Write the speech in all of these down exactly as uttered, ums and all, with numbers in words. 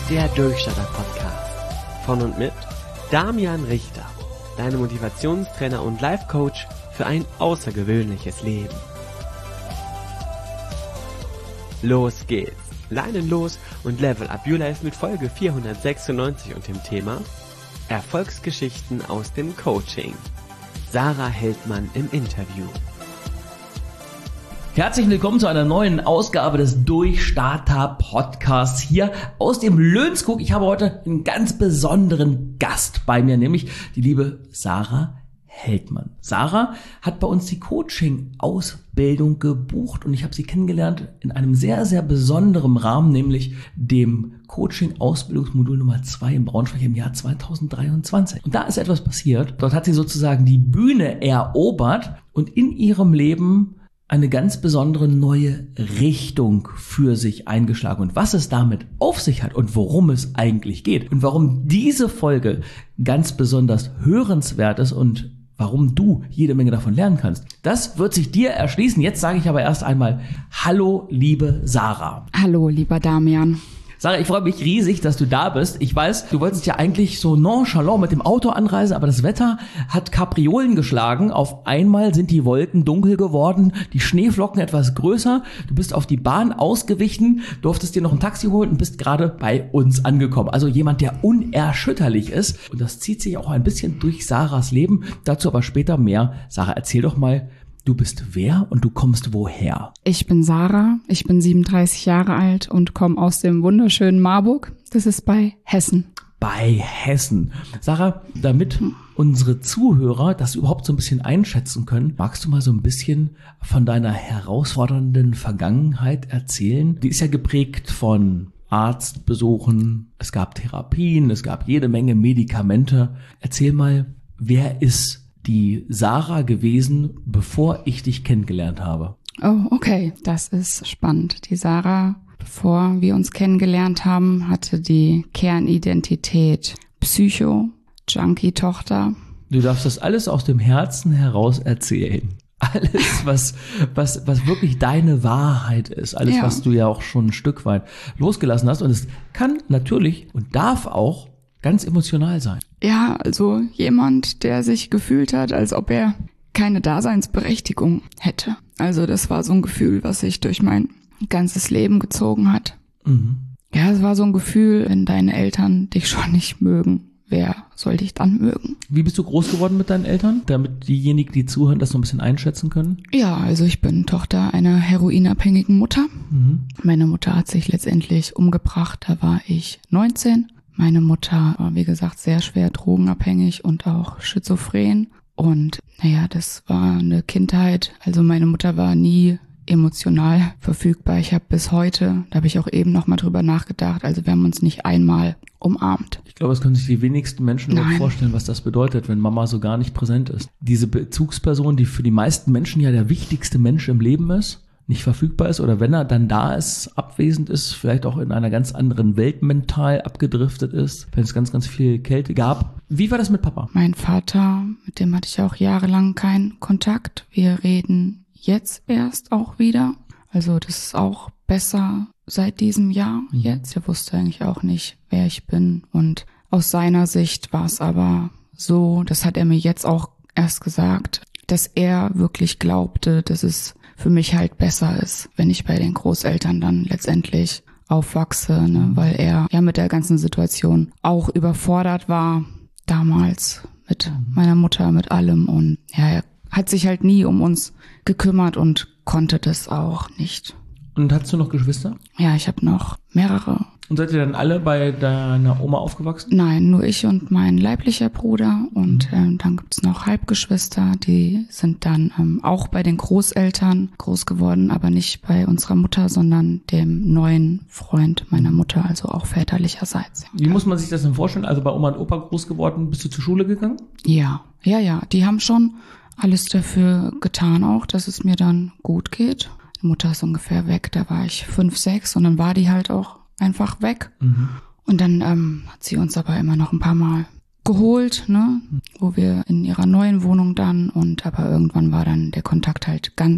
der Durchstarter-Podcast. Von und mit Damian Richter, deine Motivationstrainer und Life-Coach für ein außergewöhnliches Leben. Los geht's! Leinen los und level up your life mit Folge vierhundertsechsundneunzig und dem Thema Erfolgsgeschichten aus dem Coaching. Sarah Heldmann im Interview. Herzlich willkommen zu einer neuen Ausgabe des Durchstarter-Podcasts hier aus dem Löhnskog. Ich habe heute einen ganz besonderen Gast bei mir, nämlich die liebe Sarah Heldmann. Sarah hat bei uns die Coaching-Ausbildung gebucht und ich habe sie kennengelernt in einem sehr, sehr besonderen Rahmen, nämlich dem Coaching-Ausbildungsmodul Nummer zwei in Braunschweig im Jahr zweitausenddreiundzwanzig. Und da ist etwas passiert. Dort hat sie sozusagen die Bühne erobert und in ihrem Leben eine ganz besondere neue Richtung für sich eingeschlagen. Und was es damit auf sich hat und worum es eigentlich geht und warum diese Folge ganz besonders hörenswert ist und warum du jede Menge davon lernen kannst, das wird sich dir erschließen. Jetzt sage ich aber erst einmal Hallo, liebe Sarah. Hallo, lieber Damian. Sarah, ich freue mich riesig, dass du da bist. Ich weiß, du wolltest ja eigentlich so nonchalant mit dem Auto anreisen, aber das Wetter hat Kapriolen geschlagen. Auf einmal sind die Wolken dunkel geworden, die Schneeflocken etwas größer. Du bist auf die Bahn ausgewichen, durftest dir noch ein Taxi holen und bist gerade bei uns angekommen. Also jemand, der unerschütterlich ist. Und das zieht sich auch ein bisschen durch Sarahs Leben. Dazu aber später mehr. Sarah, erzähl doch mal, du bist wer und du kommst woher? Ich bin Sarah, ich bin siebenunddreißig Jahre alt und komme aus dem wunderschönen Marburg. Das ist bei Hessen. Bei Hessen. Sarah, damit unsere Zuhörer das überhaupt so ein bisschen einschätzen können, magst du mal so ein bisschen von deiner herausfordernden Vergangenheit erzählen? Die ist ja geprägt von Arztbesuchen, es gab Therapien, es gab jede Menge Medikamente. Erzähl mal, wer ist die Sarah gewesen, bevor ich dich kennengelernt habe? Oh, okay, das ist spannend. Die Sarah, bevor wir uns kennengelernt haben, hatte die Kernidentität Psycho, Junkie-Tochter. Du darfst das alles aus dem Herzen heraus erzählen. Alles, was, was, was wirklich deine Wahrheit ist. Alles, ja. Was du ja auch schon ein Stück weit losgelassen hast. Und es kann natürlich und darf auch ganz emotional sein. Ja, also jemand, der sich gefühlt hat, als ob er keine Daseinsberechtigung hätte. Also das war so ein Gefühl, was sich durch mein ganzes Leben gezogen hat. Mhm. Ja, es war so ein Gefühl, wenn deine Eltern dich schon nicht mögen, wer soll dich dann mögen? Wie bist du groß geworden mit deinen Eltern, damit diejenigen, die zuhören, das so ein bisschen einschätzen können? Ja, also ich bin Tochter einer heroinabhängigen Mutter. Mhm. Meine Mutter hat sich letztendlich umgebracht, da war ich neunzehn. Meine Mutter war, wie gesagt, sehr schwer drogenabhängig und auch schizophren. Und naja, das war eine Kindheit. Also meine Mutter war nie emotional verfügbar. Ich habe bis heute, da habe ich auch eben noch mal drüber nachgedacht, also wir haben uns nicht einmal umarmt. Ich glaube, es können sich die wenigsten Menschen überhaupt vorstellen, was das bedeutet, wenn Mama so gar nicht präsent ist. Diese Bezugsperson, die für die meisten Menschen ja der wichtigste Mensch im Leben ist, nicht verfügbar ist oder wenn er dann da ist, abwesend ist, vielleicht auch in einer ganz anderen Welt mental abgedriftet ist, wenn es ganz, ganz viel Kälte gab. Wie war das mit Papa? Mein Vater, mit dem hatte ich auch jahrelang keinen Kontakt. Wir reden jetzt erst auch wieder. Also das ist auch besser seit diesem Jahr mhm. jetzt. Er wusste eigentlich auch nicht, wer ich bin. Und aus seiner Sicht war es aber so, das hat er mir jetzt auch erst gesagt, dass er wirklich glaubte, dass es für mich halt besser ist, wenn ich bei den Großeltern dann letztendlich aufwachse, ne? Weil er ja mit der ganzen Situation auch überfordert war, damals mit meiner Mutter, mit allem. Und ja, er hat sich halt nie um uns gekümmert und konnte das auch nicht. Und hast du noch Geschwister? Ja, ich habe noch mehrere. Und seid ihr dann alle bei deiner Oma aufgewachsen? Nein, nur ich und mein leiblicher Bruder. Und mhm. ähm, dann gibt's noch Halbgeschwister, die sind dann ähm, auch bei den Großeltern groß geworden, aber nicht bei unserer Mutter, sondern dem neuen Freund meiner Mutter, also auch väterlicherseits. Wie muss man sich das denn vorstellen? Also bei Oma und Opa groß geworden, bist du zur Schule gegangen? Ja, ja, ja. Die haben schon alles dafür getan auch, dass es mir dann gut geht. Die Mutter ist ungefähr weg, da war ich fünf, sechs und dann war die halt auch einfach weg. Mhm. Und dann ähm, hat sie uns aber immer noch ein paar Mal geholt, ne, wo wir in ihrer neuen Wohnung dann und aber irgendwann war dann der Kontakt halt ganz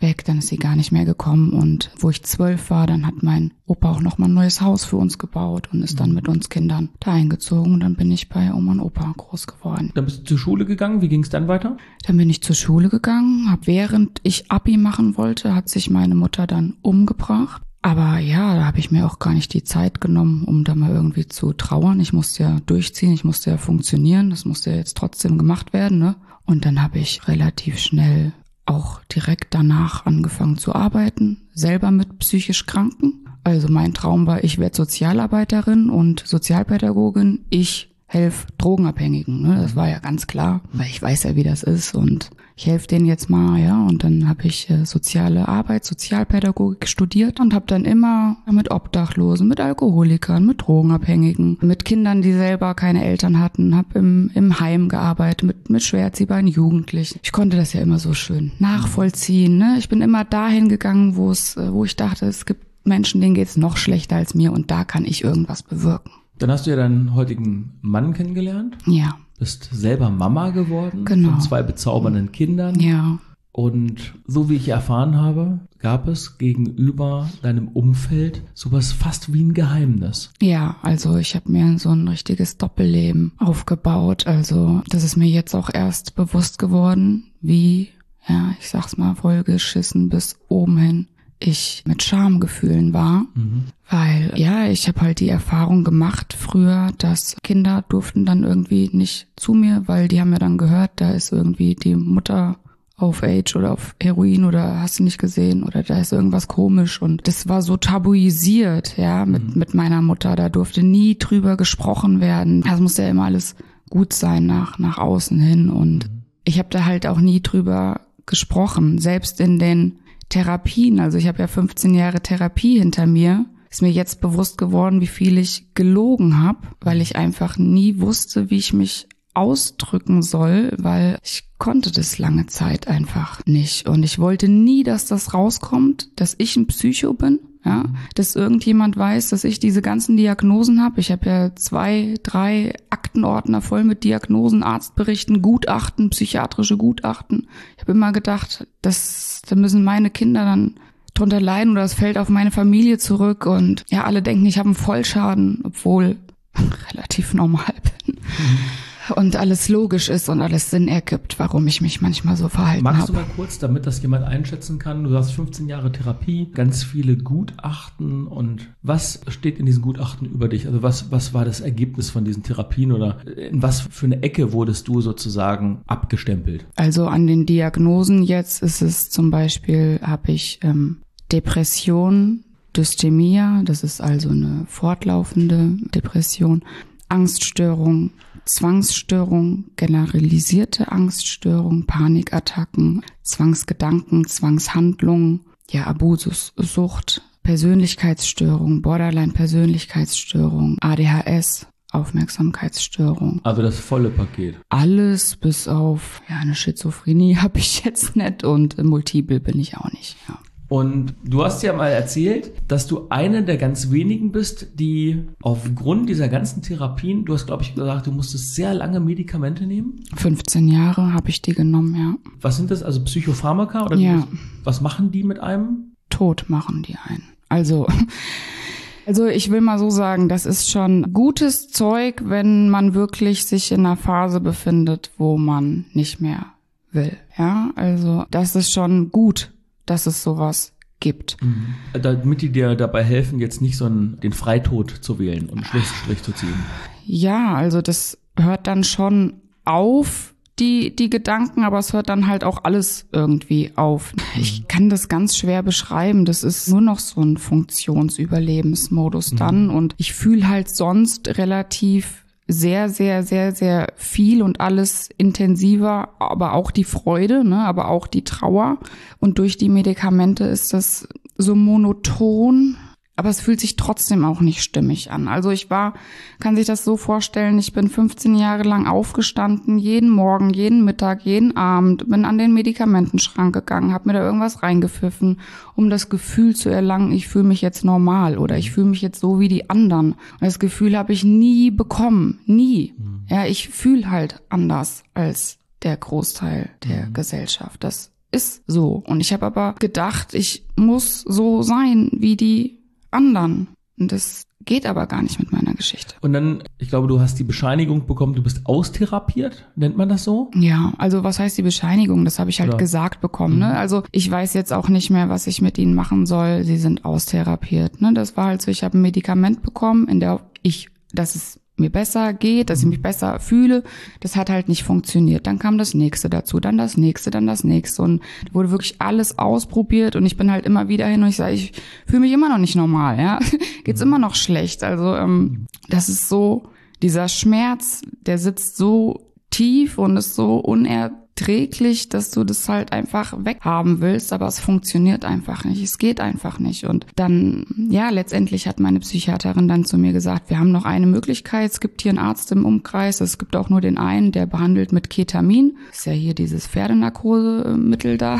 weg, dann ist sie gar nicht mehr gekommen. Und wo ich zwölf war, dann hat mein Opa auch nochmal ein neues Haus für uns gebaut und ist dann mit uns Kindern da eingezogen. Und dann bin ich bei Oma und Opa groß geworden. Dann bist du zur Schule gegangen. Wie ging es dann weiter? Dann bin ich zur Schule gegangen, hab während ich Abi machen wollte, hat sich meine Mutter dann umgebracht. Aber ja, da habe ich mir auch gar nicht die Zeit genommen, um da mal irgendwie zu trauern. Ich musste ja durchziehen, ich musste ja funktionieren, das musste ja jetzt trotzdem gemacht werden, ne? Und dann habe ich relativ schnell auch direkt danach angefangen zu arbeiten, selber mit psychisch Kranken. Also mein Traum war, ich werde Sozialarbeiterin und Sozialpädagogin, ich helfe Drogenabhängigen, ne? Das war ja ganz klar, weil ich weiß ja, wie das ist und ich helfe denen jetzt mal, ja. Und dann habe ich äh, soziale Arbeit, Sozialpädagogik studiert und habe dann immer mit Obdachlosen, mit Alkoholikern, mit Drogenabhängigen, mit Kindern, die selber keine Eltern hatten, habe im im Heim gearbeitet, mit mit schwer erziehbaren Jugendlichen. Ich konnte das ja immer so schön nachvollziehen, ne? Ich bin immer dahin gegangen, wo es, wo ich dachte, es gibt Menschen, denen geht's noch schlechter als mir und da kann ich irgendwas bewirken. Dann hast du ja deinen heutigen Mann kennengelernt. Ja. Bist selber Mama geworden. Genau. Von zwei bezaubernden Kindern. Ja. Und so wie ich erfahren habe, gab es gegenüber deinem Umfeld sowas fast wie ein Geheimnis. Ja, also ich habe mir so ein richtiges Doppelleben aufgebaut. Also das ist mir jetzt auch erst bewusst geworden, wie, ja, ich sag's mal, vollgeschissen bis oben hin ich mit Schamgefühlen war, mhm. weil ja, ich habe halt die Erfahrung gemacht früher, dass Kinder durften dann irgendwie nicht zu mir, weil die haben ja dann gehört, da ist irgendwie die Mutter auf Age oder auf Heroin oder hast du nicht gesehen oder da ist irgendwas komisch und das war so tabuisiert, ja, mit mhm. mit meiner Mutter, da durfte nie drüber gesprochen werden. Das musste ja immer alles gut sein nach nach außen hin und mhm. ich habe da halt auch nie drüber gesprochen, selbst in den Therapien, also ich habe ja fünfzehn Jahre Therapie hinter mir, ist mir jetzt bewusst geworden, wie viel ich gelogen habe, weil ich einfach nie wusste, wie ich mich ausdrücken soll, weil ich konnte das lange Zeit einfach nicht. Und ich wollte nie, dass das rauskommt, dass ich ein Psycho bin, ja, dass irgendjemand weiß, dass ich diese ganzen Diagnosen habe. Ich habe ja zwei, drei Aktenordner voll mit Diagnosen, Arztberichten, Gutachten, psychiatrische Gutachten. Ich habe immer gedacht, das, da müssen meine Kinder dann drunter leiden oder es fällt auf meine Familie zurück. Und ja, alle denken, ich habe einen Vollschaden, obwohl ich relativ normal bin. Mhm. Und alles logisch ist und alles Sinn ergibt, warum ich mich manchmal so verhalten habe. Magst du mal kurz, damit das jemand einschätzen kann, du hast fünfzehn Jahre Therapie, ganz viele Gutachten und was steht in diesen Gutachten über dich? Also was, was war das Ergebnis von diesen Therapien oder in was für eine Ecke wurdest du sozusagen abgestempelt? Also an den Diagnosen jetzt ist es zum Beispiel, habe ich ähm, Depression, Dysthemia, das ist also eine fortlaufende Depression, Angststörung, Zwangsstörung, generalisierte Angststörung, Panikattacken, Zwangsgedanken, Zwangshandlungen, ja, Abusussucht, Persönlichkeitsstörung, Borderline-Persönlichkeitsstörung, A D H S, Aufmerksamkeitsstörung. Also das volle Paket. Alles bis auf, ja, eine Schizophrenie habe ich jetzt nicht und multiple bin ich auch nicht, ja. Und du hast ja mal erzählt, dass du eine der ganz wenigen bist, die aufgrund dieser ganzen Therapien, du hast, glaube ich, gesagt, du musstest sehr lange Medikamente nehmen? fünfzehn Jahre habe ich die genommen, ja. Was sind das, also Psychopharmaka? Oder ja. Was machen die mit einem? Tot machen die einen. Also... Also ich will mal so sagen, das ist schon gutes Zeug, wenn man wirklich sich in einer Phase befindet, wo man nicht mehr will. Ja, also das ist schon gut, dass es sowas gibt. Mhm. Damit die dir dabei helfen, jetzt nicht so einen, den Freitod zu wählen und einen Schlussstrich zu ziehen. Ja, also das hört dann schon auf, die die Gedanken, aber es hört dann halt auch alles irgendwie auf. Ich kann das ganz schwer beschreiben. Das ist nur noch so ein Funktionsüberlebensmodus dann. Mhm. Und ich fühle halt sonst relativ sehr, sehr, sehr, sehr viel und alles intensiver, aber auch die Freude, ne, aber auch die Trauer. Und durch die Medikamente ist das so monoton. Aber es fühlt sich trotzdem auch nicht stimmig an. Also ich war, kann sich das so vorstellen, ich bin fünfzehn Jahre lang aufgestanden, jeden Morgen, jeden Mittag, jeden Abend, bin an den Medikamentenschrank gegangen, habe mir da irgendwas reingepfiffen, um das Gefühl zu erlangen, ich fühle mich jetzt normal oder ich fühle mich jetzt so wie die anderen. Und das Gefühl habe ich nie bekommen, nie. Ja, ich fühle halt anders als der Großteil der mhm. Gesellschaft. Das ist so. Und ich habe aber gedacht, ich muss so sein wie die anderen. Und das geht aber gar nicht mit meiner Geschichte. Und dann, ich glaube, du hast die Bescheinigung bekommen, du bist austherapiert, nennt man das so? Ja, also was heißt die Bescheinigung? Das habe ich halt ja. gesagt bekommen. Ne? Also ich weiß jetzt auch nicht mehr, was ich mit ihnen machen soll. Sie sind austherapiert. Ne? Das war halt so, ich habe ein Medikament bekommen, in der ich, dass es mir besser geht, dass ich mich besser fühle. Das hat halt nicht funktioniert. Dann kam das nächste dazu, dann das nächste, dann das nächste und wurde wirklich alles ausprobiert und ich bin halt immer wieder hin und ich sage, ich fühle mich immer noch nicht normal, ja. Geht's immer noch schlecht. Also ähm, das ist so, dieser Schmerz, der sitzt so tief und ist so unerträglich, dass du das halt einfach weghaben willst, aber es funktioniert einfach nicht, es geht einfach nicht. Und dann, ja, letztendlich hat meine Psychiaterin dann zu mir gesagt, wir haben noch eine Möglichkeit, es gibt hier einen Arzt im Umkreis, es gibt auch nur den einen, der behandelt mit Ketamin, das ist ja hier dieses Pferdenarkosemittel da,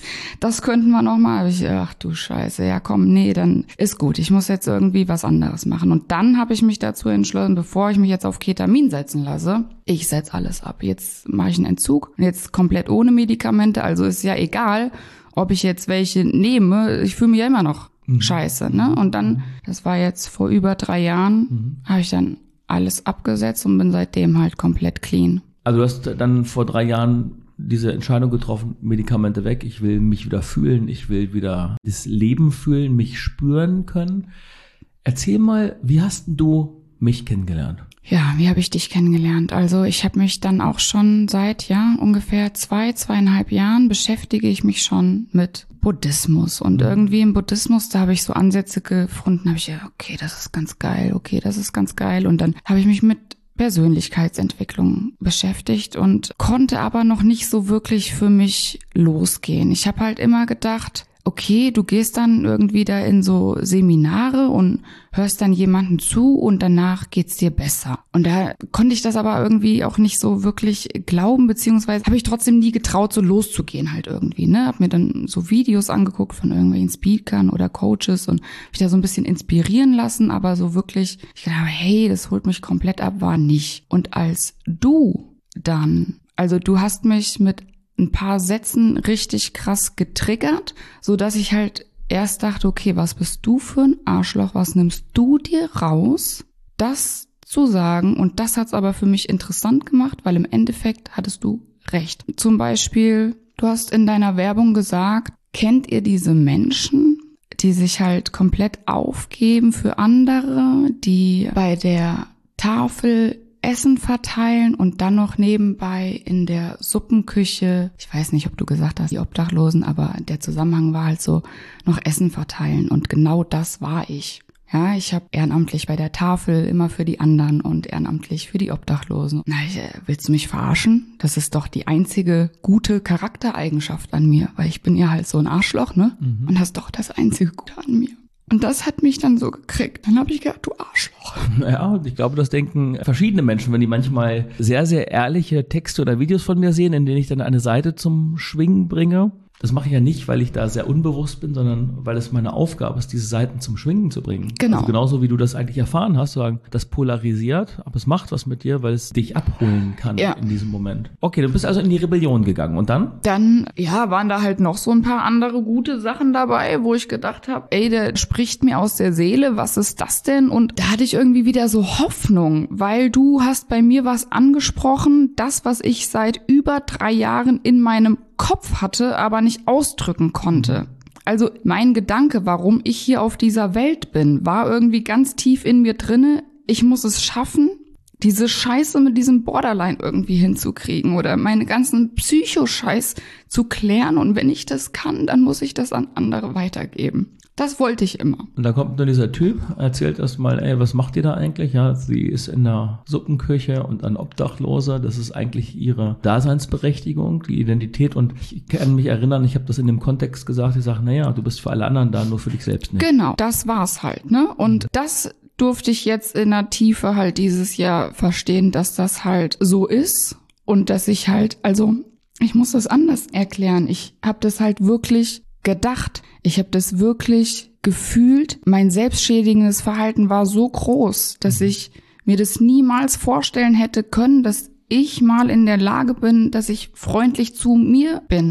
das könnten wir noch mal. Ich, ach du Scheiße, ja komm, nee, dann ist gut, ich muss jetzt irgendwie was anderes machen. Und dann habe ich mich dazu entschlossen, bevor ich mich jetzt auf Ketamin setzen lasse, ich setze alles ab. Jetzt mache ich einen Entzug und jetzt komplett ohne Medikamente. Also ist ja egal, ob ich jetzt welche nehme. Ich fühle mich ja immer noch mhm. scheiße. Ne? Und dann, das war jetzt vor über drei Jahren, mhm. habe ich dann alles abgesetzt und bin seitdem halt komplett clean. Also du hast dann vor drei Jahren diese Entscheidung getroffen, Medikamente weg. Ich will mich wieder fühlen. Ich will wieder das Leben fühlen, mich spüren können. Erzähl mal, wie hast denn du mich kennengelernt? Ja, wie habe ich dich kennengelernt? Also ich habe mich dann auch schon seit ja ungefähr zwei, zweieinhalb Jahren beschäftige ich mich schon mit Buddhismus. Und irgendwie im Buddhismus, da habe ich so Ansätze gefunden, habe ich ja, okay, das ist ganz geil, okay, das ist ganz geil. Und dann habe ich mich mit Persönlichkeitsentwicklung beschäftigt und konnte aber noch nicht so wirklich für mich losgehen. Ich habe halt immer gedacht, okay, du gehst dann irgendwie da in so Seminare und hörst dann jemanden zu und danach geht's dir besser. Und da konnte ich das aber irgendwie auch nicht so wirklich glauben, beziehungsweise habe ich trotzdem nie getraut, so loszugehen halt irgendwie, ne? Hab mir dann so Videos angeguckt von irgendwelchen Speakern oder Coaches und mich da so ein bisschen inspirieren lassen, aber so wirklich, ich dachte, hey, das holt mich komplett ab, war nicht. Und als du dann, also du hast mich mit ein paar Sätzen richtig krass getriggert, so dass ich halt erst dachte, okay, was bist du für ein Arschloch, was nimmst du dir raus, das zu sagen? Und das hat's aber für mich interessant gemacht, weil im Endeffekt hattest du recht. Zum Beispiel, du hast in deiner Werbung gesagt, kennt ihr diese Menschen, die sich halt komplett aufgeben für andere, die bei der Tafel Essen verteilen und dann noch nebenbei in der Suppenküche, ich weiß nicht, ob du gesagt hast, die Obdachlosen, aber der Zusammenhang war halt so, noch Essen verteilen und genau das war ich. Ja, ich habe ehrenamtlich bei der Tafel immer für die anderen und ehrenamtlich für die Obdachlosen. Na, ich, äh, willst du mich verarschen? Das ist doch die einzige gute Charaktereigenschaft an mir, weil ich bin ja halt so ein Arschloch, ne? Mhm. Und das ist doch das einzige Gute an mir. Und das hat mich dann so gekriegt. Dann habe ich gedacht, du Arschloch. Ja, und ich glaube, das denken verschiedene Menschen, wenn die manchmal sehr, sehr ehrliche Texte oder Videos von mir sehen, in denen ich dann eine Seite zum Schwingen bringe. Das mache ich ja nicht, weil ich da sehr unbewusst bin, sondern weil es meine Aufgabe ist, diese Seiten zum Schwingen zu bringen. Genau. Also genauso wie du das eigentlich erfahren hast, sagen, das polarisiert, aber es macht was mit dir, weil es dich abholen kann ja. in diesem Moment. Okay, du bist also in die Rebellion gegangen und dann? Dann, ja, waren da halt noch so ein paar andere gute Sachen dabei, wo ich gedacht habe, ey, der spricht mir aus der Seele, was ist das denn? Und da hatte ich irgendwie wieder so Hoffnung, weil du hast bei mir was angesprochen, das, was ich seit über drei Jahren in meinem Kopf hatte, aber nicht ausdrücken konnte. Also mein Gedanke, warum ich hier auf dieser Welt bin, war irgendwie ganz tief in mir drinne. Ich muss es schaffen, diese Scheiße mit diesem Borderline irgendwie hinzukriegen oder meine ganzen Psycho-Scheiß zu klären. Und wenn ich das kann, dann muss ich das an andere weitergeben. Das wollte ich immer. Und da kommt dann dieser Typ, erzählt erstmal, ey, was macht ihr da eigentlich? Ja, sie ist in der Suppenküche und ein Obdachloser. Das ist eigentlich ihre Daseinsberechtigung, die Identität. Und ich kann mich erinnern, ich habe das in dem Kontext gesagt, ich sage, naja, du bist für alle anderen da, nur für dich selbst nicht. Genau, das war's halt, ne? Und das durfte ich jetzt in der Tiefe halt dieses Jahr verstehen, dass das halt so ist und dass ich halt, also ich muss das anders erklären. Ich habe das halt wirklich gedacht. Ich habe das wirklich gefühlt. Mein selbstschädigendes Verhalten war so groß, dass ich mir das niemals vorstellen hätte können, dass ich mal in der Lage bin, dass ich freundlich zu mir bin.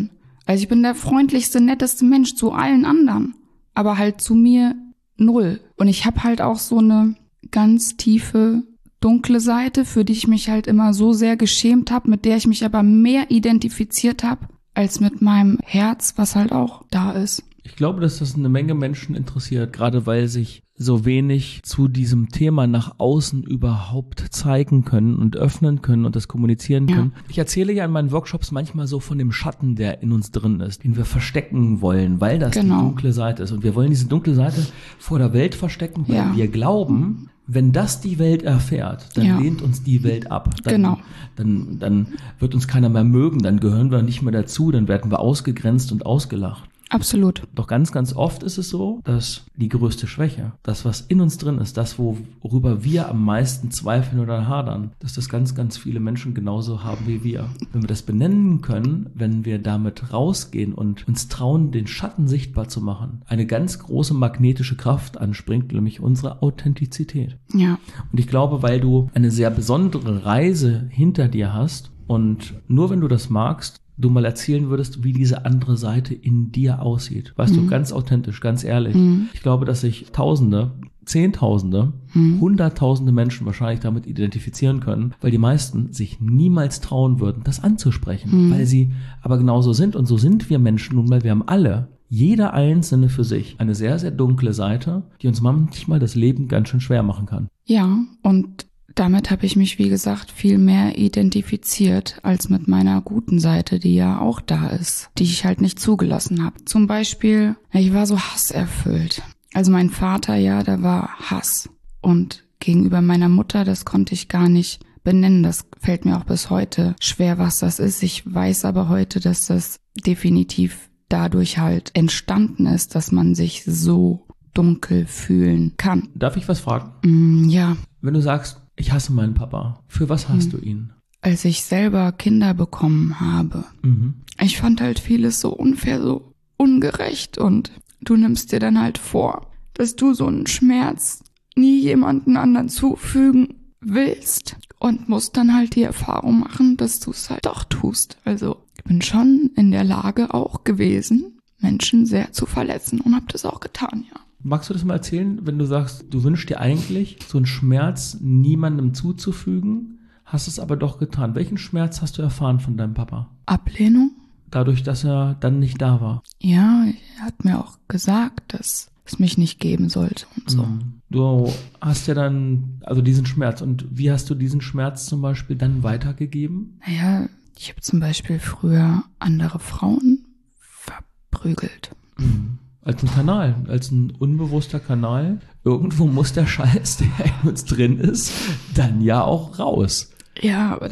Also ich bin der freundlichste, netteste Mensch zu allen anderen, aber halt zu mir null. Und ich habe halt auch so eine ganz tiefe, dunkle Seite, für die ich mich halt immer so sehr geschämt habe, mit der ich mich aber mehr identifiziert habe, als mit meinem Herz, was halt auch da ist. Ich glaube, dass das eine Menge Menschen interessiert, gerade weil sich so wenig zu diesem Thema nach außen überhaupt zeigen können und öffnen können und das kommunizieren können. Ja. Ich erzähle ja in meinen Workshops manchmal so von dem Schatten, der in uns drin ist, den wir verstecken wollen, weil das genau. die dunkle Seite ist. Und wir wollen diese dunkle Seite vor der Welt verstecken, weil ja. wir glauben, wenn das die Welt erfährt, dann ja. lehnt uns die Welt ab. Dann, genau. dann, dann wird uns keiner mehr mögen, dann gehören wir nicht mehr dazu, dann werden wir ausgegrenzt und ausgelacht. Absolut. Doch ganz, ganz oft ist es so, dass die größte Schwäche, das, was in uns drin ist, das, worüber wir am meisten zweifeln oder hadern, dass das ganz, ganz viele Menschen genauso haben wie wir. Wenn wir das benennen können, wenn wir damit rausgehen und uns trauen, den Schatten sichtbar zu machen, eine ganz große magnetische Kraft anspringt, nämlich unsere Authentizität. Ja. Und ich glaube, weil du eine sehr besondere Reise hinter dir hast und nur wenn du das magst, du mal erzählen würdest, wie diese andere Seite in dir aussieht. Weißt mhm. du, ganz authentisch, ganz ehrlich. Mhm. Ich glaube, dass sich Tausende, Zehntausende, mhm. Hunderttausende Menschen wahrscheinlich damit identifizieren können, weil die meisten sich niemals trauen würden, das anzusprechen, mhm. weil sie aber genauso sind. Und so sind wir Menschen nun mal, wir haben alle, jeder Einzelne für sich, eine sehr, sehr dunkle Seite, die uns manchmal das Leben ganz schön schwer machen kann. Ja, und damit habe ich mich, wie gesagt, viel mehr identifiziert als mit meiner guten Seite, die ja auch da ist, die ich halt nicht zugelassen habe. Zum Beispiel, ich war so hasserfüllt. Also mein Vater, ja, der war Hass. Und gegenüber meiner Mutter, das konnte ich gar nicht benennen. Das fällt mir auch bis heute schwer, was das ist. Ich weiß aber heute, dass das definitiv dadurch halt entstanden ist, dass man sich so dunkel fühlen kann. Darf ich was fragen? Mm, ja. Wenn du sagst, ich hasse meinen Papa, für was hast hm. du ihn? Als ich selber Kinder bekommen habe. Mhm. Ich fand halt vieles so unfair, so ungerecht und du nimmst dir dann halt vor, dass du so einen Schmerz nie jemanden anderen zufügen willst und musst dann halt die Erfahrung machen, dass du es halt doch tust. Also ich bin schon in der Lage auch gewesen, Menschen sehr zu verletzen und habe das auch getan, ja. Magst du das mal erzählen, wenn du sagst, du wünschst dir eigentlich, so einen Schmerz niemandem zuzufügen, hast es aber doch getan. Welchen Schmerz hast du erfahren von deinem Papa? Ablehnung. Dadurch, dass er dann nicht da war? Ja, er hat mir auch gesagt, dass es mich nicht geben sollte und so. Du hast ja dann, also diesen Schmerz. Und wie hast du diesen Schmerz zum Beispiel dann weitergegeben? Naja, ich habe zum Beispiel früher andere Frauen verprügelt. Mhm. Als ein Kanal, als ein unbewusster Kanal. Irgendwo muss der Scheiß, der in uns drin ist, dann ja auch raus. Ja, aber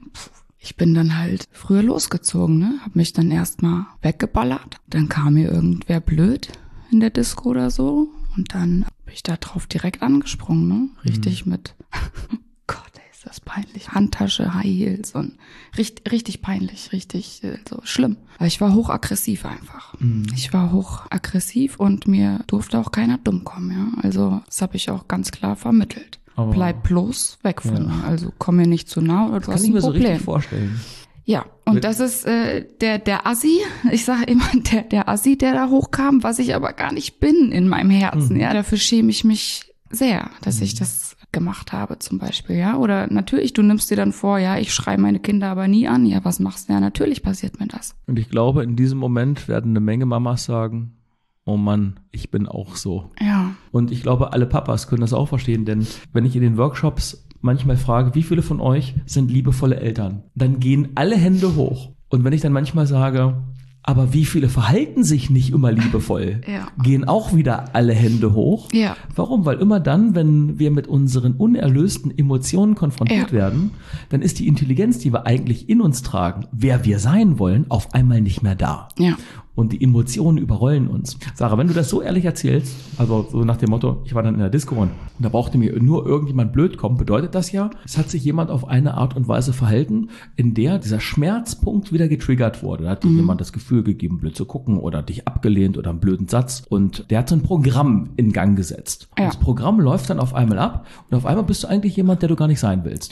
ich bin dann halt früher losgezogen, ne? Hab mich dann erstmal weggeballert. Dann kam mir irgendwer blöd in der Disco oder so. Und dann bin ich da drauf direkt angesprungen, ne? Richtig mhm. mit, Gott, ey, ist das peinlich. Handtasche, High Heels und richtig, richtig peinlich, richtig so schlimm. Aber ich war hochaggressiv einfach. Mhm. Ich war hochaggressiv und mir durfte auch keiner dumm kommen, ja. Also das habe ich auch ganz klar vermittelt. Aber bleib bloß weg von ja. mir. Also komm mir nicht zu nah oder du hast ein Problem. Das kann ich mir so richtig vorstellen. Ja, und das ist äh, der der Assi, ich sage immer, der der Assi, der da hochkam, was ich aber gar nicht bin in meinem Herzen. Mhm. Ja, dafür schäme ich mich sehr, dass mhm. ich das gemacht habe zum Beispiel, ja. Oder natürlich, du nimmst dir dann vor, ja, ich schreie meine Kinder aber nie an. Ja, was machst du? Ja, natürlich passiert mir das. Und ich glaube, in diesem Moment werden eine Menge Mamas sagen, oh Mann, ich bin auch so. Ja. Und ich glaube, alle Papas können das auch verstehen, denn wenn ich in den Workshops manchmal frage, wie viele von euch sind liebevolle Eltern, dann gehen alle Hände hoch. Und wenn ich dann manchmal sage, aber wie viele verhalten sich nicht immer liebevoll, ja. gehen auch wieder alle Hände hoch. Ja. Warum? Weil immer dann, wenn wir mit unseren unerlösten Emotionen konfrontiert ja. werden, dann ist die Intelligenz, die wir eigentlich in uns tragen, wer wir sein wollen, auf einmal nicht mehr da. Ja. Und die Emotionen überrollen uns. Sarah, wenn du das so ehrlich erzählst, also so nach dem Motto, ich war dann in der Disco und da brauchte mir nur irgendjemand blöd kommen, bedeutet das ja, es hat sich jemand auf eine Art und Weise verhalten, in der dieser Schmerzpunkt wieder getriggert wurde. Da hat dir mhm. jemand das Gefühl gegeben, blöd zu gucken oder dich abgelehnt oder einen blöden Satz und der hat so ein Programm in Gang gesetzt. Ja. Und das Programm läuft dann auf einmal ab und auf einmal bist du eigentlich jemand, der du gar nicht sein willst. Ja.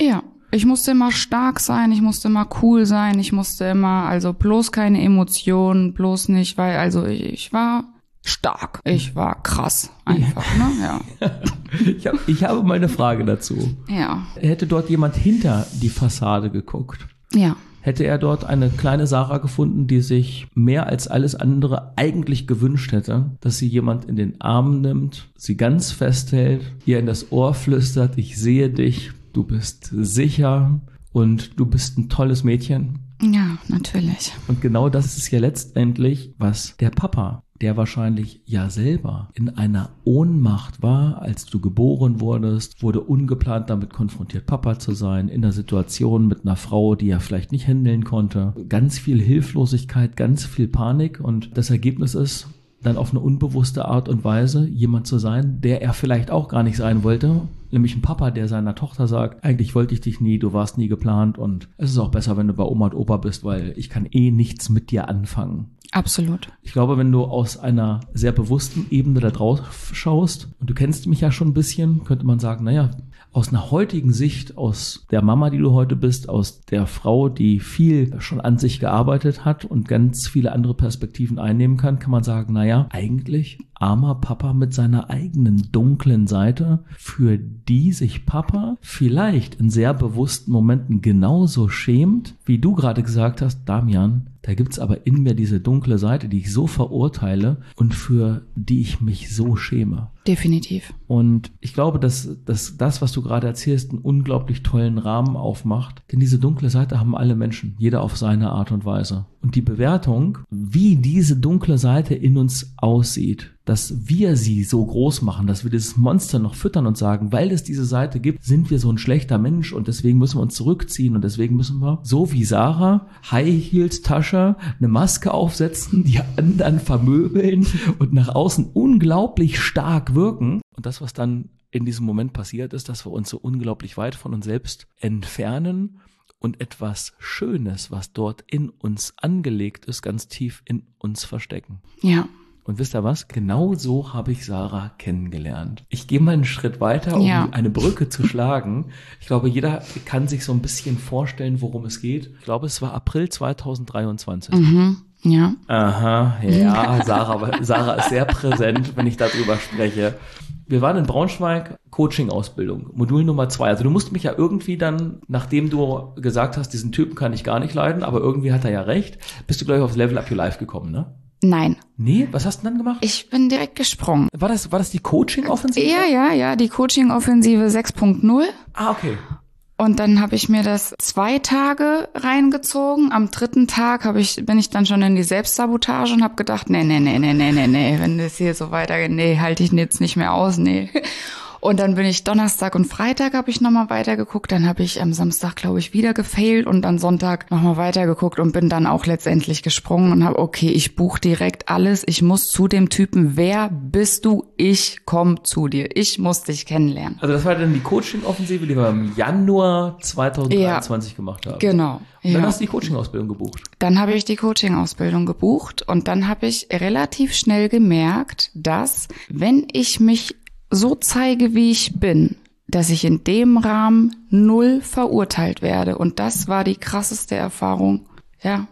Ich musste immer stark sein, ich musste immer cool sein, ich musste immer, also bloß keine Emotionen, bloß nicht, weil, also ich, ich war stark, ich war krass einfach, ne, ja. Ich, hab, ich habe mal eine Frage dazu. Ja. Hätte dort jemand hinter die Fassade geguckt? Ja. Hätte er dort eine kleine Sarah gefunden, die sich mehr als alles andere eigentlich gewünscht hätte, dass sie jemand in den Arm nimmt, sie ganz festhält, ihr in das Ohr flüstert, ich sehe dich, du bist sicher und du bist ein tolles Mädchen. Ja, natürlich. Und genau das ist ja letztendlich, was der Papa, der wahrscheinlich ja selber in einer Ohnmacht war, als du geboren wurdest, wurde ungeplant damit konfrontiert, Papa zu sein, in einer Situation mit einer Frau, die er vielleicht nicht handeln konnte. Ganz viel Hilflosigkeit, ganz viel Panik und das Ergebnis ist, dann auf eine unbewusste Art und Weise jemand zu sein, der er vielleicht auch gar nicht sein wollte. Nämlich ein Papa, der seiner Tochter sagt, eigentlich wollte ich dich nie, du warst nie geplant und es ist auch besser, wenn du bei Oma und Opa bist, weil ich kann eh nichts mit dir anfangen. Absolut. Ich glaube, wenn du aus einer sehr bewussten Ebene da drauf schaust, und du kennst mich ja schon ein bisschen, könnte man sagen, naja, aus einer heutigen Sicht, aus der Mama, die du heute bist, aus der Frau, die viel schon an sich gearbeitet hat und ganz viele andere Perspektiven einnehmen kann, kann man sagen, naja, eigentlich armer Papa mit seiner eigenen dunklen Seite, für die sich Papa vielleicht in sehr bewussten Momenten genauso schämt, wie du gerade gesagt hast, Damian, da gibt's aber in mir diese dunkle Seite, die ich so verurteile und für die ich mich so schäme. Definitiv. Und ich glaube, dass, dass das, was du gerade erzählst, einen unglaublich tollen Rahmen aufmacht. Denn diese dunkle Seite haben alle Menschen, jeder auf seine Art und Weise. Und die Bewertung, wie diese dunkle Seite in uns aussieht, dass wir sie so groß machen, dass wir dieses Monster noch füttern und sagen, weil es diese Seite gibt, sind wir so ein schlechter Mensch und deswegen müssen wir uns zurückziehen und deswegen müssen wir, so wie Sarah, High Heels Tasche, eine Maske aufsetzen, die anderen vermöbeln und nach außen unglaublich stark wirken. Und das, was dann in diesem Moment passiert, ist, dass wir uns so unglaublich weit von uns selbst entfernen und etwas Schönes, was dort in uns angelegt ist, ganz tief in uns verstecken. Ja. Und wisst ihr was? Genau so habe ich Sarah kennengelernt. Ich gehe mal einen Schritt weiter, um ja. eine Brücke zu schlagen. Ich glaube, jeder kann sich so ein bisschen vorstellen, worum es geht. Ich glaube, es war April zweitausenddreiundzwanzig. Mhm. Ja. Aha, ja, Sarah, Sarah ist sehr präsent, wenn ich darüber spreche. Wir waren in Braunschweig, Coaching-Ausbildung, Modul Nummer zwei. Also du musst mich ja irgendwie dann, nachdem du gesagt hast, diesen Typen kann ich gar nicht leiden, aber irgendwie hat er ja recht, bist du gleich aufs Level Up Your Life gekommen, ne? Nein. Nee, was hast du denn dann gemacht? Ich bin direkt gesprungen. War das, war das die Coaching-Offensive? Ja, ja, ja, die Coaching-Offensive sechs Punkt null. Ah, okay. Und dann habe ich mir das zwei Tage reingezogen. Am dritten Tag habe ich, bin ich dann schon in die Selbstsabotage und habe gedacht, nee, nee, nee, nee, nee, nee, nee, wenn das hier so weitergeht, nee, halte ich jetzt nicht mehr aus, nee. Und dann bin ich Donnerstag und Freitag habe ich nochmal weitergeguckt. Dann habe ich am Samstag, glaube ich, wieder gefailt und dann Sonntag nochmal weitergeguckt und bin dann auch letztendlich gesprungen und habe, okay, ich buche direkt alles. Ich muss zu dem Typen. Wer bist du? Ich komme zu dir. Ich muss dich kennenlernen. Also das war dann die Coaching-Offensive, die wir im Januar zweitausenddreiundzwanzig ja, gemacht haben. Genau. Und dann ja. hast du die Coaching-Ausbildung gebucht. Dann habe ich die Coaching-Ausbildung gebucht und dann habe ich relativ schnell gemerkt, dass wenn ich mich so zeige, wie ich bin, dass ich in dem Rahmen null verurteilt werde. Und das war die krasseste Erfahrung, ja,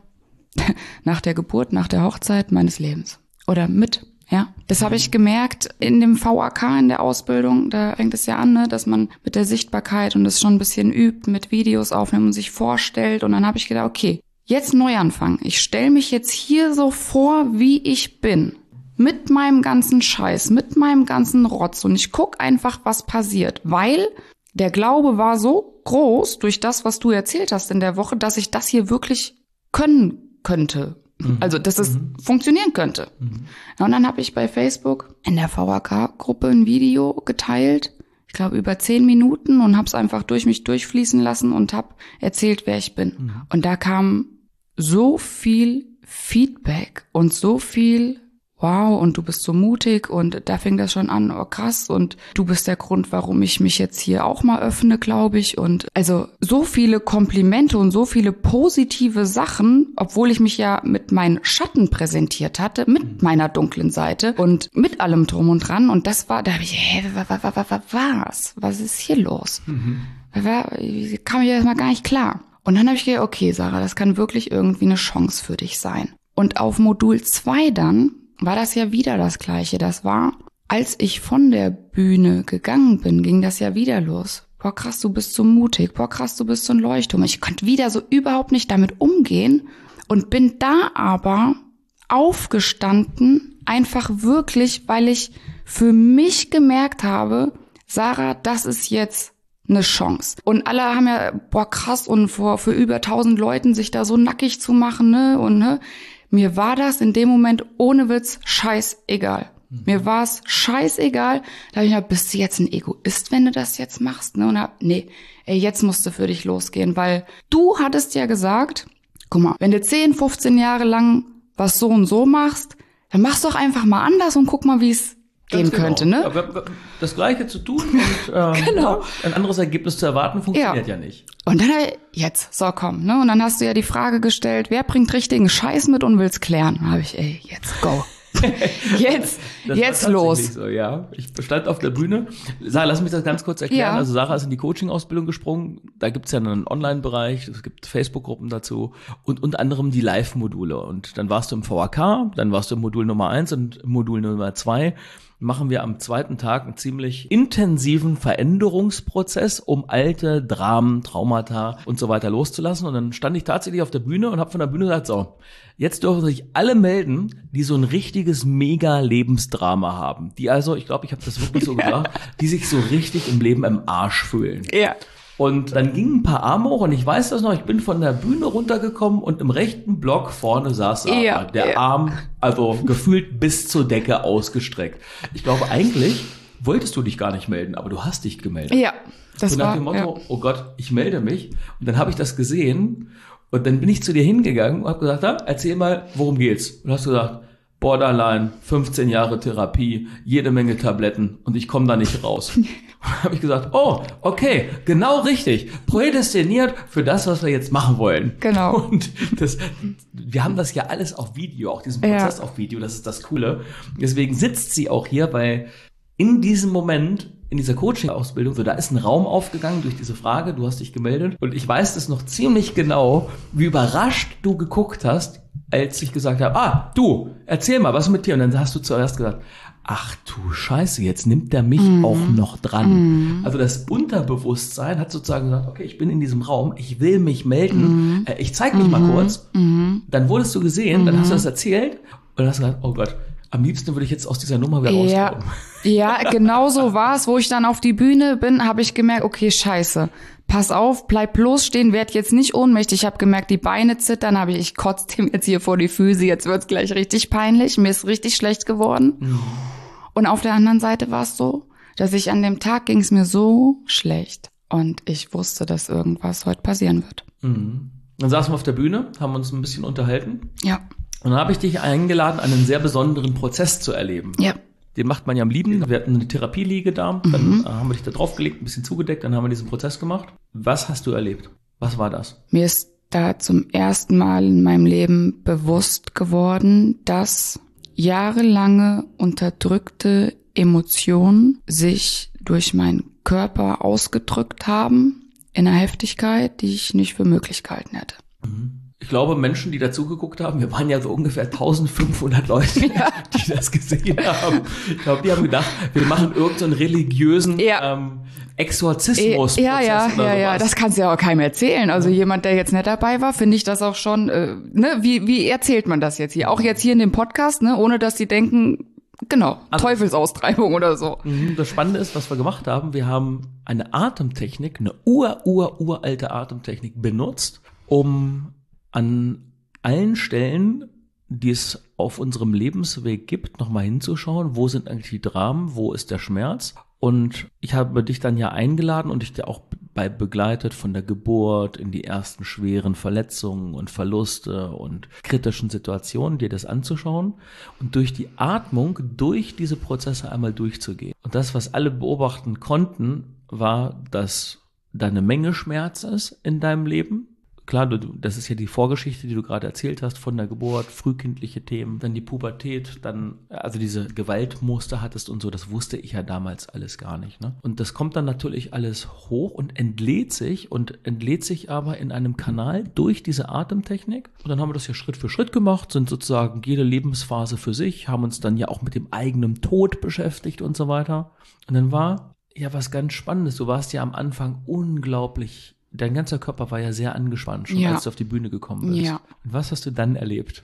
nach der Geburt, nach der Hochzeit meines Lebens. Oder mit, ja. Das habe ich gemerkt in dem V A K, in der Ausbildung. Da fängt es ja an, ne, dass man mit der Sichtbarkeit und das schon ein bisschen übt, mit Videos aufnimmt und sich vorstellt. Und dann habe ich gedacht, okay, jetzt Neuanfang. Ich stelle mich jetzt hier so vor, wie ich bin. Mit meinem ganzen Scheiß, mit meinem ganzen Rotz. Und ich guck einfach, was passiert. Weil der Glaube war so groß durch das, was du erzählt hast in der Woche, dass ich das hier wirklich können könnte. Mhm. Also, dass es mhm. funktionieren könnte. Mhm. Und dann habe ich bei Facebook in der V A K-Gruppe ein Video geteilt. Ich glaube, über zehn Minuten und habe es einfach durch mich durchfließen lassen und habe erzählt, wer ich bin. Mhm. Und da kam so viel Feedback und so viel wow, und du bist so mutig und da fing das schon an, oh krass, und du bist der Grund, warum ich mich jetzt hier auch mal öffne, glaube ich. Und also so viele Komplimente und so viele positive Sachen, obwohl ich mich ja mit meinen Schatten präsentiert hatte, mit meiner dunklen Seite und mit allem drum und dran. Und das war, da habe ich, hä, was, was, was ist hier los? Mhm. kam mir erstmal gar nicht klar. Und dann habe ich gedacht, okay, Sarah, das kann wirklich irgendwie eine Chance für dich sein. Und auf Modul zwei dann war das ja wieder das Gleiche. Das war, als ich von der Bühne gegangen bin, ging das ja wieder los. Boah, krass, du bist so mutig. Boah, krass, du bist so ein Leuchtturm. Ich konnte wieder so überhaupt nicht damit umgehen und bin da aber aufgestanden, einfach wirklich, weil ich für mich gemerkt habe, Sarah, das ist jetzt eine Chance. Und alle haben ja, boah, krass, und vor für über tausend Leuten sich da so nackig zu machen, ne, und ne, mir war das in dem Moment ohne Witz scheißegal. Mir war es scheißegal. Da habe ich gedacht, bist du jetzt ein Egoist, wenn du das jetzt machst? Ne? Und hab, nee, ey, jetzt musst du für dich losgehen, weil du hattest ja gesagt, guck mal, wenn du zehn, fünfzehn Jahre lang was so und so machst, dann mach's doch einfach mal anders und guck mal, wie es gehen genau. könnte, ne? Ja, das Gleiche zu tun und ähm, genau. ein anderes Ergebnis zu erwarten, funktioniert ja, ja nicht. Und dann, jetzt, so komm, ne? Und dann hast du ja die Frage gestellt, wer bringt richtigen Scheiß mit und will's klären? Da habe ich, ey, jetzt go. Jetzt, das jetzt los. So, ja. Ich stand auf der Bühne. Sarah, lass mich das ganz kurz erklären. Ja. Also Sarah ist in die Coaching-Ausbildung gesprungen. Da gibt's ja einen Online-Bereich, es gibt Facebook-Gruppen dazu und unter anderem die Live-Module. Und dann warst du im V A K, dann warst du im Modul Nummer eins und im Modul Nummer zwei. Machen wir am zweiten Tag einen ziemlich intensiven Veränderungsprozess, um alte Dramen, Traumata und so weiter loszulassen. Und dann stand ich tatsächlich auf der Bühne und habe von der Bühne gesagt, so, jetzt dürfen sich alle melden, die so ein richtiges Mega-Lebensdrama haben. Die also, ich glaube, ich habe das wirklich so gesagt, die sich so richtig im Leben im Arsch fühlen. Ja. Und dann gingen ein paar Arme hoch und ich weiß das noch, ich bin von der Bühne runtergekommen und im rechten Block vorne saß Sarah, ja, der ja. Arm, also gefühlt bis zur Decke ausgestreckt. Ich glaube, eigentlich wolltest du dich gar nicht melden, aber du hast dich gemeldet. Ja, das und nach war, dem Motto, ja. oh Gott, ich melde mich. Und dann habe ich das gesehen und dann bin ich zu dir hingegangen und habe gesagt, ja, erzähl mal, worum geht's? Und hast du gesagt, Borderline, fünfzehn Jahre Therapie, jede Menge Tabletten und ich komme da nicht raus. Habe ich gesagt, oh, okay, genau richtig, prädestiniert für das, was wir jetzt machen wollen. Genau. Und das, wir haben das ja alles auf Video, auch diesen Prozess ja. auf Video, das ist das Coole. Deswegen sitzt sie auch hier, weil in diesem Moment, in dieser Coaching-Ausbildung, so da ist ein Raum aufgegangen durch diese Frage, du hast dich gemeldet und ich weiß es noch ziemlich genau, wie überrascht du geguckt hast, als ich gesagt habe, ah, du, erzähl mal, was ist mit dir? Und dann hast du zuerst gesagt, ach du Scheiße, jetzt nimmt der mich mm. auch noch dran. Mm. Also das Unterbewusstsein hat sozusagen gesagt, okay, ich bin in diesem Raum, ich will mich melden, mm. äh, ich zeig mich mm. mal kurz. Mm. Dann wurdest du gesehen, mm. dann hast du das erzählt und dann hast du gesagt, oh Gott, am liebsten würde ich jetzt aus dieser Nummer wieder ja. rauskommen. Ja, genau so war es, wo ich dann auf die Bühne bin, habe ich gemerkt, okay, scheiße, pass auf, bleib bloß stehen, werd jetzt nicht ohnmächtig. Ich habe gemerkt, die Beine zittern, habe ich, ich kotze dem jetzt hier vor die Füße, jetzt wird's gleich richtig peinlich, mir ist richtig schlecht geworden. Mhm. Und auf der anderen Seite war es so, dass ich an dem Tag ging es mir so schlecht und ich wusste, dass irgendwas heute passieren wird. Mhm. Dann saßen wir auf der Bühne, haben uns ein bisschen unterhalten. Ja. Und dann habe ich dich eingeladen, einen sehr besonderen Prozess zu erleben. Ja. Den macht man ja am lieben. Wir hatten eine Therapieliege da, dann mhm. haben wir dich da draufgelegt, ein bisschen zugedeckt, dann haben wir diesen Prozess gemacht. Was hast du erlebt? Was war das? Mir ist da zum ersten Mal in meinem Leben bewusst geworden, dass jahrelange unterdrückte Emotionen sich durch meinen Körper ausgedrückt haben in einer Heftigkeit, die ich nicht für möglich gehalten hätte. Ich glaube, Menschen, die dazu geguckt haben, wir waren ja so ungefähr eintausendfünfhundert Leute, ja. die das gesehen haben. Ich glaube, die haben gedacht, wir machen irgendeinen so religiösen ja. ähm, Exorzismus. Ja, ja, ja, ja, das kannst du ja auch keinem erzählen. Also ja. jemand, der jetzt nicht dabei war, finde ich das auch schon, äh, ne, wie, wie erzählt man das jetzt hier? Auch jetzt hier in dem Podcast, ne, ohne dass die denken, genau, also, Teufelsaustreibung oder so. Das Spannende ist, was wir gemacht haben, wir haben eine Atemtechnik, eine ur, ur, uralte Atemtechnik benutzt, um an allen Stellen, die es auf unserem Lebensweg gibt, nochmal hinzuschauen, wo sind eigentlich die Dramen, wo ist der Schmerz? Und ich habe dich dann ja eingeladen und dich da auch bei begleitet von der Geburt in die ersten schweren Verletzungen und Verluste und kritischen Situationen, dir das anzuschauen und durch die Atmung durch diese Prozesse einmal durchzugehen. Und das, was alle beobachten konnten, war, dass da eine Menge Schmerz ist in deinem Leben, klar, du, das ist ja die Vorgeschichte, die du gerade erzählt hast, von der Geburt, frühkindliche Themen, dann die Pubertät, dann, also diese Gewaltmuster hattest und so, das wusste ich ja damals alles gar nicht. Ne? Und das kommt dann natürlich alles hoch und entlädt sich und entlädt sich aber in einem Kanal durch diese Atemtechnik. Und dann haben wir das ja Schritt für Schritt gemacht, sind sozusagen jede Lebensphase für sich, haben uns dann ja auch mit dem eigenen Tod beschäftigt und so weiter. Und dann war ja was ganz Spannendes. Du warst ja am Anfang unglaublich, dein ganzer Körper war ja sehr angespannt, schon ja. als du auf die Bühne gekommen bist. Ja. Und was hast du dann erlebt?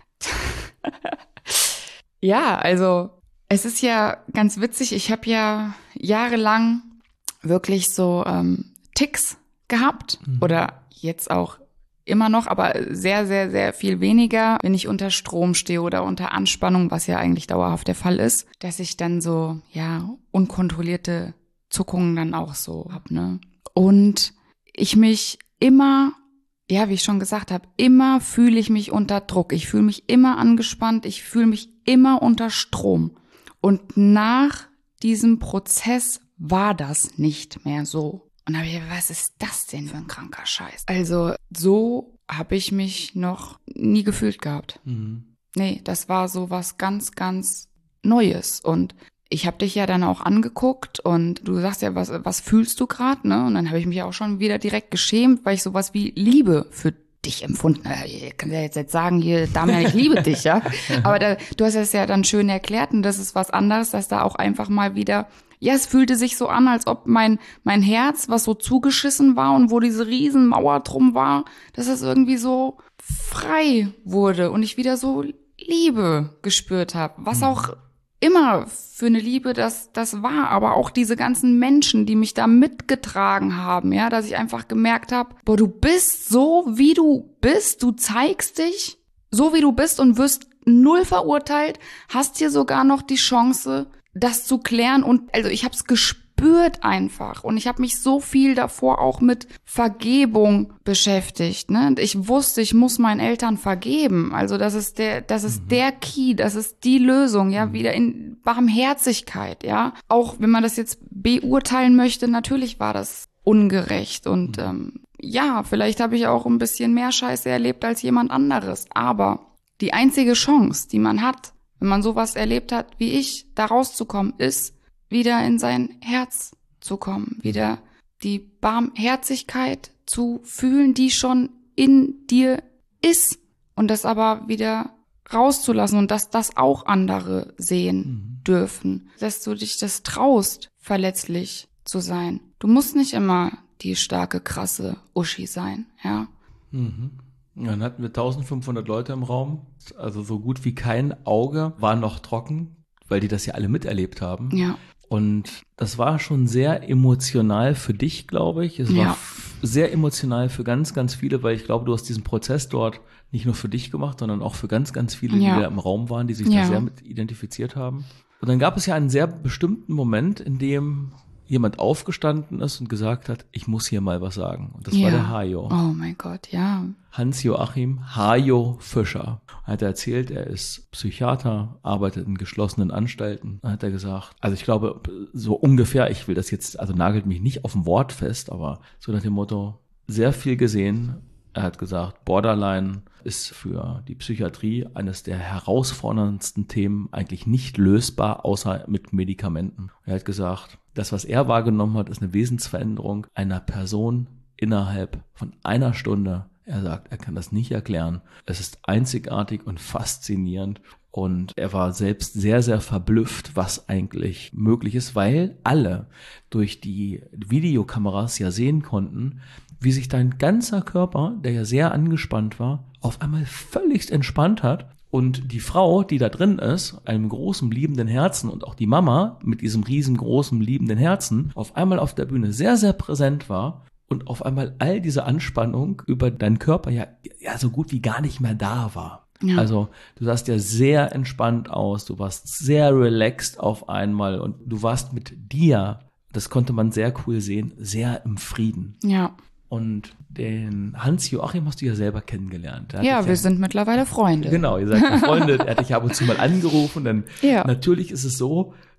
Ja, also es ist ja ganz witzig. Ich habe ja jahrelang wirklich so ähm, Ticks gehabt mhm. oder jetzt auch immer noch, aber sehr, sehr, sehr viel weniger, wenn ich unter Strom stehe oder unter Anspannung, was ja eigentlich dauerhaft der Fall ist, dass ich dann so, ja, unkontrollierte Zuckungen dann auch so hab, ne? Und ich mich immer, ja, wie ich schon gesagt habe, immer fühle ich mich unter Druck. Ich fühle mich immer angespannt. Ich fühle mich immer unter Strom. Und nach diesem Prozess war das nicht mehr so. Und da habe ich gedacht, was ist das denn für ein kranker Scheiß? Also so habe ich mich noch nie gefühlt gehabt. Mhm. Nee, das war so was ganz, ganz Neues. Und ich habe dich ja dann auch angeguckt und du sagst ja, was, was fühlst du gerade, ne? Und dann habe ich mich auch schon wieder direkt geschämt, weil ich sowas wie Liebe für dich empfunden habe. Ich kann ja jetzt, jetzt sagen, hier, Damian, ich liebe dich, ja. Aber da, du hast es ja dann schön erklärt und das ist was anderes, dass da auch einfach mal wieder, ja, es fühlte sich so an, als ob mein mein Herz, was so zugeschissen war und wo diese riesen Mauer drum war, dass es irgendwie so frei wurde und ich wieder so Liebe gespürt habe, was auch immer für eine Liebe das das war, aber auch diese ganzen Menschen, die mich da mitgetragen haben, ja, dass ich einfach gemerkt habe, boah, du bist so, wie du bist, du zeigst dich so, wie du bist und wirst null verurteilt, hast hier sogar noch die Chance, das zu klären und also ich habe es gespürt einfach und ich habe mich so viel davor auch mit Vergebung beschäftigt, ne? Und ich wusste, ich muss meinen Eltern vergeben, also das ist der, das ist mhm. der Key, das ist die Lösung, ja, mhm. wieder in Barmherzigkeit, ja. Auch wenn man das jetzt beurteilen möchte, natürlich war das ungerecht und mhm. ähm, ja, vielleicht habe ich auch ein bisschen mehr Scheiße erlebt als jemand anderes, aber die einzige Chance, die man hat, wenn man sowas erlebt hat wie ich, da rauszukommen, ist, wieder in sein Herz zu kommen, wieder die Barmherzigkeit zu fühlen, die schon in dir ist und das aber wieder rauszulassen und dass das auch andere sehen mhm. dürfen, dass du dich das traust, verletzlich zu sein. Du musst nicht immer die starke, krasse Uschi sein, ja. Mhm. Dann hatten wir eintausendfünfhundert Leute im Raum, also so gut wie kein Auge war noch trocken, weil die das ja alle miterlebt haben. Ja. Und das war schon sehr emotional für dich, glaube ich. Es ja. war f- sehr emotional für ganz, ganz viele, weil ich glaube, du hast diesen Prozess dort nicht nur für dich gemacht, sondern auch für ganz, ganz viele, ja. die da im Raum waren, die sich ja. da sehr mit identifiziert haben. Und dann gab es ja einen sehr bestimmten Moment, in dem jemand aufgestanden ist und gesagt hat, ich muss hier mal was sagen. Und das ja. war der Hajo. Oh mein Gott, ja. Hans-Joachim Hajo Fischer. Er hat erzählt, er ist Psychiater, arbeitet in geschlossenen Anstalten. Dann hat er gesagt, also ich glaube, so ungefähr, ich will das jetzt, also nagelt mich nicht auf ein Wort fest, aber so nach dem Motto, sehr viel gesehen. Er hat gesagt, Borderline ist für die Psychiatrie eines der herausforderndsten Themen, eigentlich nicht lösbar, außer mit Medikamenten. Er hat gesagt, das, was er wahrgenommen hat, ist eine Wesensveränderung einer Person innerhalb von einer Stunde. Er sagt, er kann das nicht erklären. Es ist einzigartig und faszinierend. Und er war selbst sehr, sehr verblüfft, was eigentlich möglich ist, weil alle durch die Videokameras ja sehen konnten, wie sich dein ganzer Körper, der ja sehr angespannt war, auf einmal völlig entspannt hat. Und die Frau, die da drin ist, einem großen, liebenden Herzen und auch die Mama mit diesem riesengroßen, liebenden Herzen, auf einmal auf der Bühne sehr, sehr präsent war und auf einmal all diese Anspannung über deinen Körper ja, ja so gut wie gar nicht mehr da war. Ja. Also du sahst ja sehr entspannt aus, du warst sehr relaxed auf einmal und du warst mit dir, das konnte man sehr cool sehen, sehr im Frieden. Ja. Und den Hans-Joachim hast du ja selber kennengelernt. Ja, wir ja, sind mittlerweile Freunde. Genau, ihr seid befreundet. Er hat dich ab und zu mal angerufen. Denn ja. natürlich ist es so,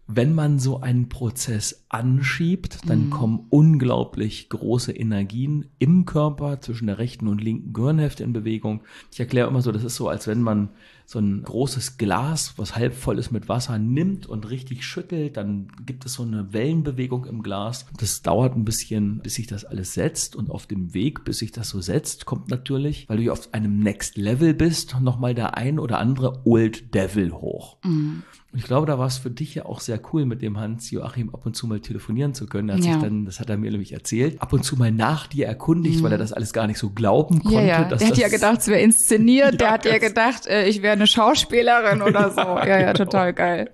wenn man so einen Prozess anschiebt, dann mhm. kommen unglaublich große Energien im Körper zwischen der rechten und linken Gehirnhälfte in Bewegung. Ich erkläre immer so, das ist so, als wenn man so ein großes Glas, was halb voll ist mit Wasser, nimmt und richtig schüttelt, dann gibt es so eine Wellenbewegung im Glas. Das dauert ein bisschen, bis sich das alles setzt, und auf dem Weg, bis sich das so setzt, kommt natürlich, weil du ja auf einem Next Level bist, nochmal der ein oder andere Old Devil hoch. Mhm. Und ich glaube, da war es für dich ja auch sehr cool, mit dem Hans-Joachim ab und zu mal telefonieren zu können. Er hat ja. sich dann, das hat er mir nämlich erzählt, ab und zu mal nach dir erkundigt, mhm. weil er das alles gar nicht so glauben konnte. Ja, ja. Dass der das hat ja gedacht, es wäre inszeniert. Der hat ja gedacht, äh, ich wäre eine Schauspielerin oder so. Ja, ja, total geil.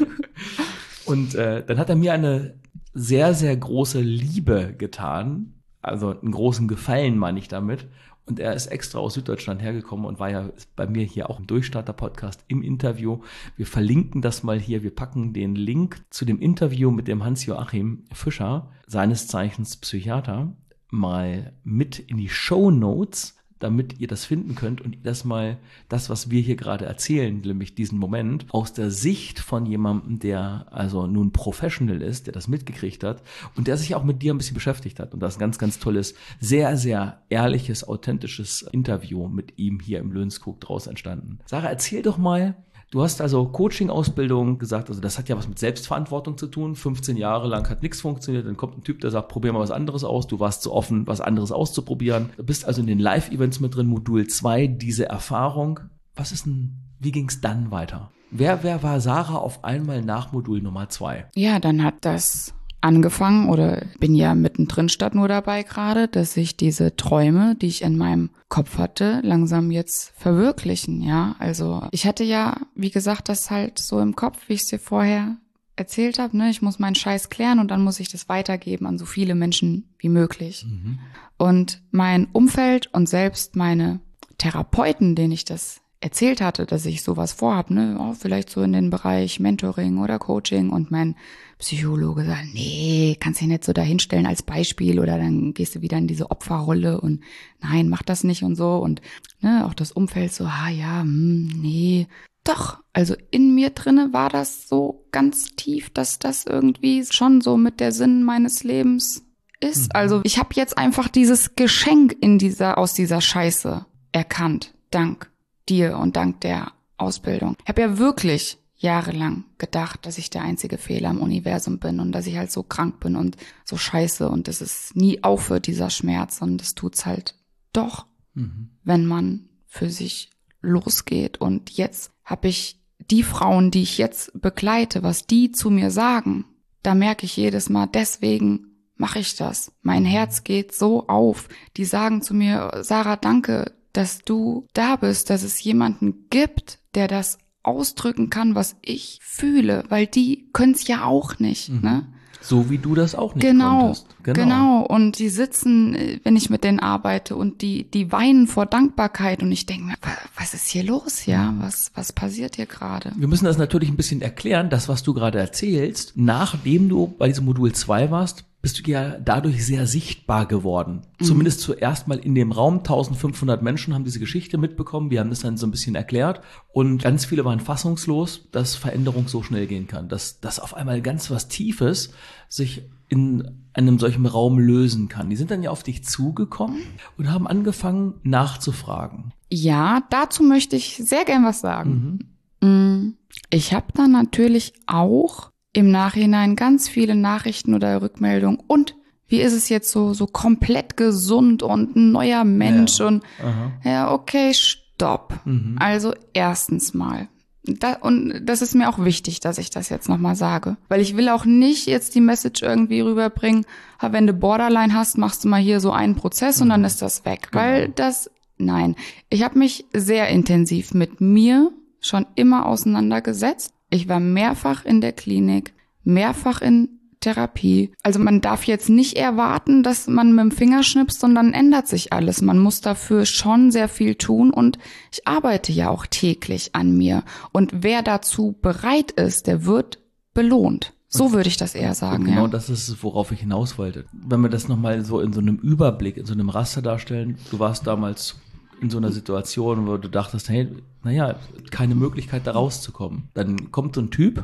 Und äh, dann hat er mir eine sehr, sehr große Liebe getan. Also einen großen Gefallen meine ich damit. Und er ist extra aus Süddeutschland hergekommen und war ja bei mir hier auch im Durchstarter-Podcast im Interview. Wir verlinken das mal hier. Wir packen den Link zu dem Interview mit dem Hans-Joachim Fischer, seines Zeichens Psychiater, mal mit in die Shownotes, damit ihr das finden könnt und ihr das mal, das, was wir hier gerade erzählen, nämlich diesen Moment, aus der Sicht von jemandem, der also nun Professional ist, der das mitgekriegt hat und der sich auch mit dir ein bisschen beschäftigt hat. Und das ist ein ganz, ganz tolles, sehr, sehr ehrliches, authentisches Interview mit ihm hier im Löwenskog draus entstanden. Sarah, erzähl doch mal, du hast also Coaching-Ausbildung gesagt, also das hat ja was mit Selbstverantwortung zu tun. fünfzehn Jahre lang hat nichts funktioniert, dann kommt ein Typ, der sagt, probier mal was anderes aus. Du warst so offen, was anderes auszuprobieren. Du bist also in den Live-Events mit drin, Modul zwei, diese Erfahrung. Was ist denn, wie ging es dann weiter? Wer, wer war Sarah auf einmal nach Modul Nummer zwei? Ja, dann hat das angefangen, oder bin ja mittendrin statt nur dabei gerade, dass ich diese Träume, die ich in meinem Kopf hatte, langsam jetzt verwirklichen, ja. Also ich hatte ja, wie gesagt, das halt so im Kopf, wie ich es dir vorher erzählt habe, ne, ich muss meinen Scheiß klären und dann muss ich das weitergeben an so viele Menschen wie möglich. Mhm. Und mein Umfeld und selbst meine Therapeuten, denen ich das erzählt hatte, dass ich sowas vorhab, ne, oh, vielleicht so in den Bereich Mentoring oder Coaching, und mein Psychologe sagt, nee, kannst dich nicht so dahinstellen als Beispiel oder dann gehst du wieder in diese Opferrolle und nein, mach das nicht und so, und ne, auch das Umfeld so, ah ja, hm, nee, doch, also in mir drinne war das so ganz tief, dass das irgendwie schon so mit der Sinn meines Lebens ist. Mhm. Also ich habe jetzt einfach dieses Geschenk in dieser aus dieser Scheiße erkannt, dank dir und dank der Ausbildung. Ich habe ja wirklich jahrelang gedacht, dass ich der einzige Fehler im Universum bin und dass ich halt so krank bin und so scheiße und dass es nie aufhört, dieser Schmerz, und es tut's halt doch, mhm. wenn man für sich losgeht. Und jetzt habe ich die Frauen, die ich jetzt begleite, was die zu mir sagen, da merke ich jedes Mal, deswegen mache ich das. Mein Herz geht so auf. Die sagen zu mir, Sarah, danke, dass du da bist, dass es jemanden gibt, der das ausdrücken kann, was ich fühle, weil die können es ja auch nicht, mhm. ne? So wie du das auch nicht genau, konntest. Genau, genau. Und die sitzen, wenn ich mit denen arbeite, und die die weinen vor Dankbarkeit, und ich denke mir, was ist hier los, ja? Was was passiert hier gerade? Wir müssen das natürlich ein bisschen erklären, das, was du gerade erzählst. Nachdem du bei diesem Modul zwei warst, bist du ja dadurch sehr sichtbar geworden. Mhm. Zumindest zuerst mal in dem Raum. eintausendfünfhundert Menschen haben diese Geschichte mitbekommen. Wir haben das dann so ein bisschen erklärt. Und ganz viele waren fassungslos, dass Veränderung so schnell gehen kann. Dass, dass auf einmal ganz was Tiefes sich in einem solchen Raum lösen kann. Die sind dann ja auf dich zugekommen und haben angefangen nachzufragen. Ja, dazu möchte ich sehr gern was sagen. Mhm. Ich habe dann natürlich auch im Nachhinein ganz viele Nachrichten oder Rückmeldungen. Und wie ist es jetzt so so komplett gesund und ein neuer Mensch? Ja. Und aha. Ja, okay, stopp. Mhm. Also erstens mal. Da, und das ist mir auch wichtig, dass ich das jetzt nochmal sage. Weil ich will auch nicht jetzt die Message irgendwie rüberbringen, wenn du Borderline hast, machst du mal hier so einen Prozess, mhm. und dann ist das weg. Genau. Weil das, nein. Ich habe mich sehr intensiv mit mir schon immer auseinandergesetzt. Ich war mehrfach in der Klinik, mehrfach in Therapie. Also man darf jetzt nicht erwarten, dass man mit dem Finger schnipst, sondern ändert sich alles. Man muss dafür schon sehr viel tun, und ich arbeite ja auch täglich an mir. Und wer dazu bereit ist, der wird belohnt. So würde ich das eher sagen. Und genau, ja. Das ist es, worauf ich hinaus wollte. Wenn wir das nochmal so in so einem Überblick, in so einem Raster darstellen, du warst damals in so einer Situation, wo du dachtest, hey, naja, keine Möglichkeit da rauszukommen. Dann kommt so ein Typ,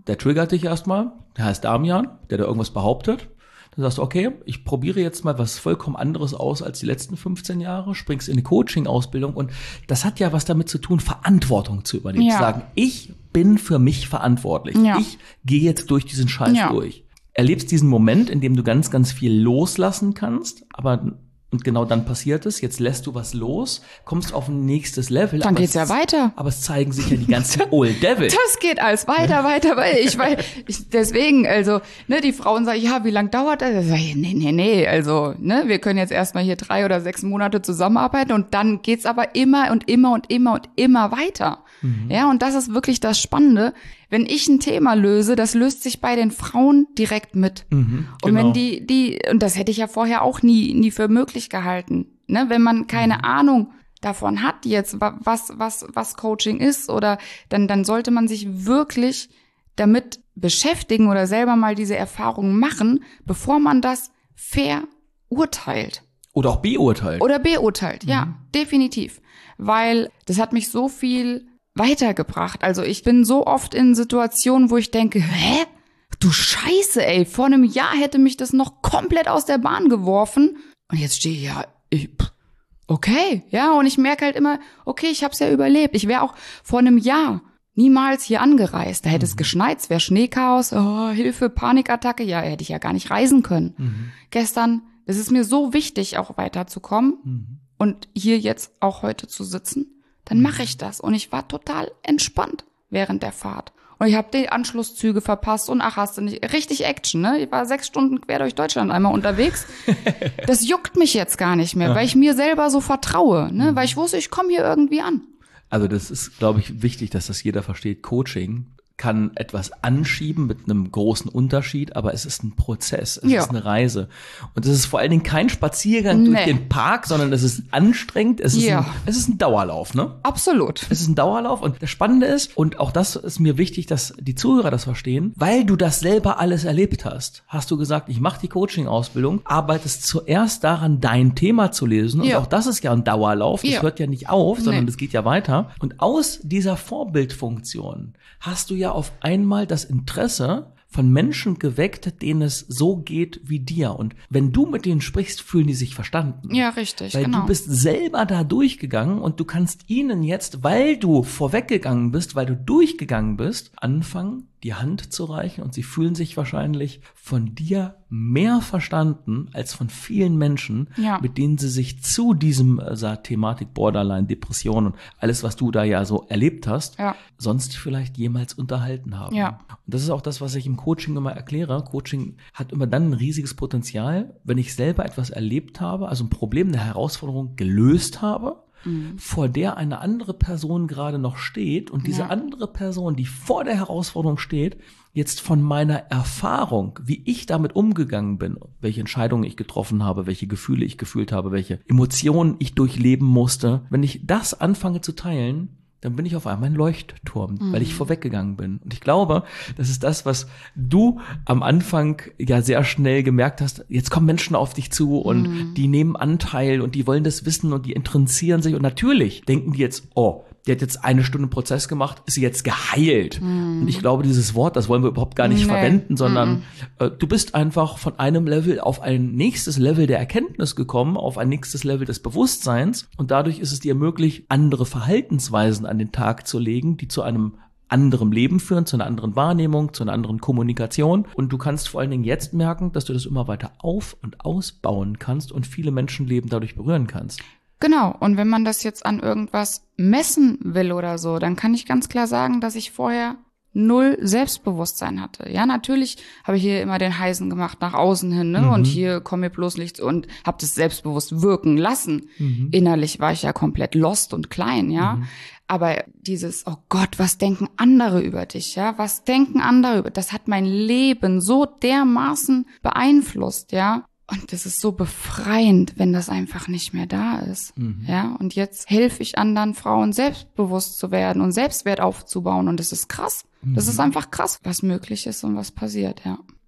der triggert dich erstmal, der heißt Damian, der da irgendwas behauptet. Dann sagst du, okay, ich probiere jetzt mal was vollkommen anderes aus als die letzten fünfzehn Jahre, springst in die Coaching-Ausbildung und das hat ja was damit zu tun, Verantwortung zu übernehmen. Ja. Zu sagen, ich bin für mich verantwortlich. Ja. Ich gehe jetzt durch diesen Scheiß Ja. durch. Erlebst diesen Moment, in dem du ganz, ganz viel loslassen kannst, aber und genau dann passiert es, jetzt lässt du was los, kommst auf ein nächstes Level. Dann aber geht's es, ja weiter. Aber es zeigen sich ja die ganzen Old Devil. Das geht alles weiter, weiter, weil ich, weil ich, deswegen, also, ne, die Frauen sagen, ja, wie lang dauert das? Ich sag, nee, nee, nee, also, ne, wir können jetzt erstmal hier drei oder sechs Monate zusammenarbeiten und dann geht's aber immer und immer und immer und immer weiter. Mhm. Ja, und das ist wirklich das Spannende. Wenn ich ein Thema löse, das löst sich bei den Frauen direkt mit. Mhm, und genau. wenn die, die, und das hätte ich ja vorher auch nie, nie für möglich gehalten, ne, wenn man keine mhm. Ahnung davon hat jetzt, was, was, was Coaching ist, oder dann, dann sollte man sich wirklich damit beschäftigen oder selber mal diese Erfahrungen machen, bevor man das verurteilt. Oder auch beurteilt. Oder beurteilt, ja, mhm. definitiv. Weil das hat mich so viel weitergebracht. Also ich bin so oft in Situationen, wo ich denke, hä? Du Scheiße, ey, vor einem Jahr hätte mich das noch komplett aus der Bahn geworfen. Und jetzt stehe ich, ja, ich, okay, ja, und ich merke halt immer, okay, ich hab's ja überlebt. Ich wäre auch vor einem Jahr niemals hier angereist. Da hätte mhm. es geschneit, es wäre Schneechaos, oh, Hilfe, Panikattacke, ja, hätte ich ja gar nicht reisen können. Mhm. Gestern, es ist mir so wichtig, auch weiterzukommen mhm. und hier jetzt auch heute zu sitzen. Dann mache ich das. Und ich war total entspannt während der Fahrt. Und ich habe die Anschlusszüge verpasst und ach, hast du nicht, richtig Action, ne? Ich war sechs Stunden quer durch Deutschland einmal unterwegs. Das juckt mich jetzt gar nicht mehr, ja. weil ich mir selber so vertraue, ne? Weil ich wusste, ich komme hier irgendwie an. Also das ist, glaube ich, wichtig, dass das jeder versteht. Coaching kann etwas anschieben mit einem großen Unterschied, aber es ist ein Prozess, es ja. ist eine Reise. Und es ist vor allen Dingen kein Spaziergang nee. durch den Park, sondern es ist anstrengend, es ist, ja. ein, es ist ein Dauerlauf, ne? Absolut. Es ist ein Dauerlauf und das Spannende ist, und auch das ist mir wichtig, dass die Zuhörer das verstehen, weil du das selber alles erlebt hast, hast du gesagt, ich mache die Coaching-Ausbildung, arbeitest zuerst daran, dein Thema zu lesen. Ja. Und auch das ist ja ein Dauerlauf, das ja. hört ja nicht auf, sondern nee. das geht ja weiter. Und aus dieser Vorbildfunktion hast du ja auf einmal das Interesse von Menschen geweckt, denen es so geht wie dir. Und wenn du mit denen sprichst, fühlen die sich verstanden. Ja, richtig, weil genau. du bist selber da durchgegangen und du kannst ihnen jetzt, weil du vorweggegangen bist, weil du durchgegangen bist, anfangen, die Hand zu reichen, und sie fühlen sich wahrscheinlich von dir mehr verstanden als von vielen Menschen, ja. mit denen sie sich zu diesem äh, Thematik Borderline, Depression und alles, was du da ja so erlebt hast, ja. sonst vielleicht jemals unterhalten haben. Ja. Und das ist auch das, was ich im Coaching immer erkläre. Coaching hat immer dann ein riesiges Potenzial, wenn ich selber etwas erlebt habe, also ein Problem, eine Herausforderung gelöst habe, Mhm. vor der eine andere Person gerade noch steht, und diese ja. andere Person, die vor der Herausforderung steht, jetzt von meiner Erfahrung, wie ich damit umgegangen bin, welche Entscheidungen ich getroffen habe, welche Gefühle ich gefühlt habe, welche Emotionen ich durchleben musste, wenn ich das anfange zu teilen, dann bin ich auf einmal ein Leuchtturm, mhm. weil ich vorweggegangen bin. Und ich glaube, das ist das, was du am Anfang ja sehr schnell gemerkt hast. Jetzt kommen Menschen auf dich zu und mhm. die nehmen Anteil und die wollen das wissen und die interessieren sich. Und natürlich denken die jetzt, oh, die hat jetzt eine Stunde Prozess gemacht, ist sie jetzt geheilt. Mm. Und ich glaube, dieses Wort, das wollen wir überhaupt gar nicht nee. verwenden, sondern mm. äh, du bist einfach von einem Level auf ein nächstes Level der Erkenntnis gekommen, auf ein nächstes Level des Bewusstseins. Und dadurch ist es dir möglich, andere Verhaltensweisen an den Tag zu legen, die zu einem anderen Leben führen, zu einer anderen Wahrnehmung, zu einer anderen Kommunikation. Und du kannst vor allen Dingen jetzt merken, dass du das immer weiter auf- und ausbauen kannst und viele Menschenleben dadurch berühren kannst. Genau, und wenn man das jetzt an irgendwas messen will oder so, dann kann ich ganz klar sagen, dass ich vorher null Selbstbewusstsein hatte. Ja, natürlich habe ich hier immer den Heisen gemacht nach außen hin, ne? Mhm. Und hier komm mir bloß nichts, und habe das selbstbewusst wirken lassen. Mhm. Innerlich war ich ja komplett lost und klein, ja. Mhm. Aber dieses, oh Gott, was denken andere über dich, ja? Was denken andere über, das hat mein Leben so dermaßen beeinflusst, ja? Und das ist so befreiend, wenn das einfach nicht mehr da ist. Mhm. Ja, und jetzt helfe ich anderen Frauen, selbstbewusst zu werden und Selbstwert aufzubauen. Und das ist krass. Mhm. Das ist einfach krass, was möglich ist und was passiert, ja.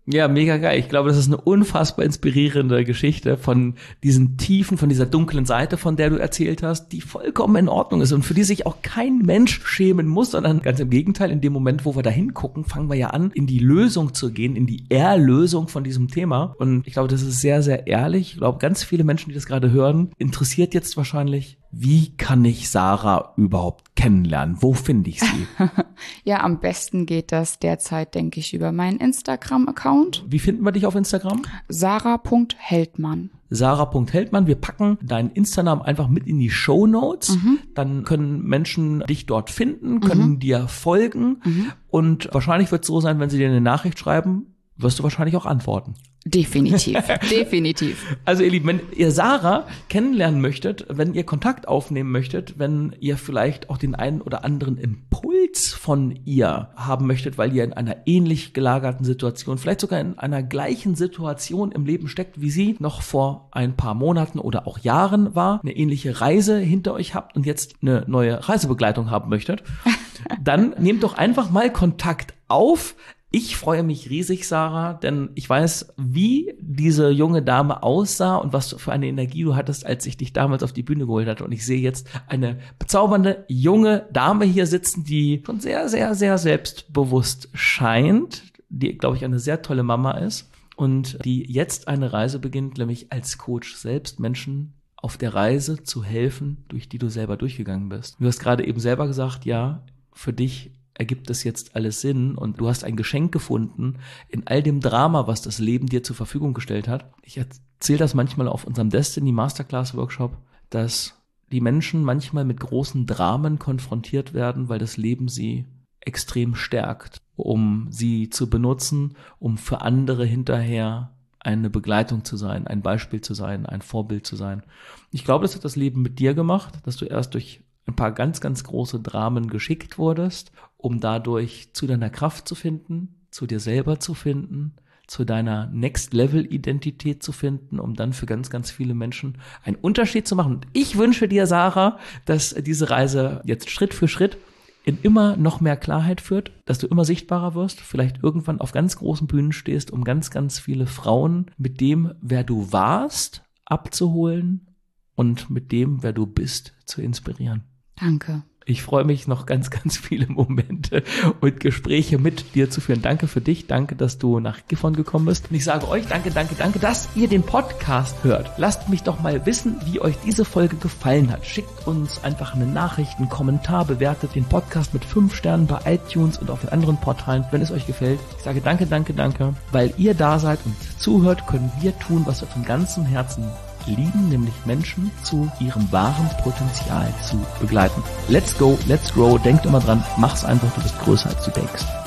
Ja, mega geil. Ich glaube, das ist eine unfassbar inspirierende Geschichte von diesen Tiefen, von dieser dunklen Seite, von der du erzählt hast, die vollkommen in Ordnung ist und für die sich auch kein Mensch schämen muss, sondern ganz im Gegenteil, in dem Moment, wo wir da hingucken, fangen wir ja an, in die Lösung zu gehen, in die Erlösung von diesem Thema. Und ich glaube, das ist sehr, sehr ehrlich. Ich glaube, ganz viele Menschen, die das gerade hören, interessiert jetzt wahrscheinlich, wie kann ich Sarah überhaupt kennenlernen? Wo finde ich sie? Ja, am besten geht das derzeit, denke ich, über meinen Instagram-Account. Wie finden wir dich auf Instagram? Sarah Punkt Heldmann. Sarah Punkt Heldmann. Wir packen deinen Instagram einfach mit in die Shownotes. Mhm. Dann können Menschen dich dort finden, können mhm. dir folgen. Mhm. Und wahrscheinlich wird es so sein, wenn sie dir eine Nachricht schreiben, wirst du wahrscheinlich auch antworten. Definitiv, definitiv. Also ihr Lieben, wenn ihr Sarah kennenlernen möchtet, wenn ihr Kontakt aufnehmen möchtet, wenn ihr vielleicht auch den einen oder anderen Impuls von ihr haben möchtet, weil ihr in einer ähnlich gelagerten Situation, vielleicht sogar in einer gleichen Situation im Leben steckt, wie sie noch vor ein paar Monaten oder auch Jahren war, eine ähnliche Reise hinter euch habt und jetzt eine neue Reisebegleitung haben möchtet, dann nehmt doch einfach mal Kontakt auf. Ich freue mich riesig, Sarah, denn ich weiß, wie diese junge Dame aussah und was für eine Energie du hattest, als ich dich damals auf die Bühne geholt hatte. Und ich sehe jetzt eine bezaubernde junge Dame hier sitzen, die schon sehr, sehr, sehr selbstbewusst scheint, die, glaube ich, eine sehr tolle Mama ist und die jetzt eine Reise beginnt, nämlich als Coach selbst Menschen auf der Reise zu helfen, durch die du selber durchgegangen bist. Du hast gerade eben selber gesagt, ja, für dich ergibt das jetzt alles Sinn und du hast ein Geschenk gefunden in all dem Drama, was das Leben dir zur Verfügung gestellt hat. Ich erzähle das manchmal auf unserem Destiny Masterclass Workshop, dass die Menschen manchmal mit großen Dramen konfrontiert werden, weil das Leben sie extrem stärkt, um sie zu benutzen, um für andere hinterher eine Begleitung zu sein, ein Beispiel zu sein, ein Vorbild zu sein. Ich glaube, das hat das Leben mit dir gemacht, dass du erst durch ein paar ganz, ganz große Dramen geschickt wurdest, um dadurch zu deiner Kraft zu finden, zu dir selber zu finden, zu deiner Next-Level-Identität zu finden, um dann für ganz, ganz viele Menschen einen Unterschied zu machen. Und ich wünsche dir, Sarah, dass diese Reise jetzt Schritt für Schritt in immer noch mehr Klarheit führt, dass du immer sichtbarer wirst, vielleicht irgendwann auf ganz großen Bühnen stehst, um ganz, ganz viele Frauen mit dem, wer du warst, abzuholen und mit dem, wer du bist, zu inspirieren. Danke. Ich freue mich, noch ganz, ganz viele Momente und Gespräche mit dir zu führen. Danke für dich, danke, dass du nach Gifhorn gekommen bist. Und ich sage euch danke, danke, danke, dass ihr den Podcast hört. Lasst mich doch mal wissen, wie euch diese Folge gefallen hat. Schickt uns einfach eine Nachricht, einen Kommentar, bewertet den Podcast mit fünf Sternen bei iTunes und auf den anderen Portalen, wenn es euch gefällt. Ich sage danke, danke, danke. Weil ihr da seid und zuhört, können wir tun, was wir von ganzem Herzen lieben, nämlich Menschen zu ihrem wahren Potenzial zu begleiten. Let's go, let's grow. Denkt immer dran, mach's einfach, du bist größer als du denkst.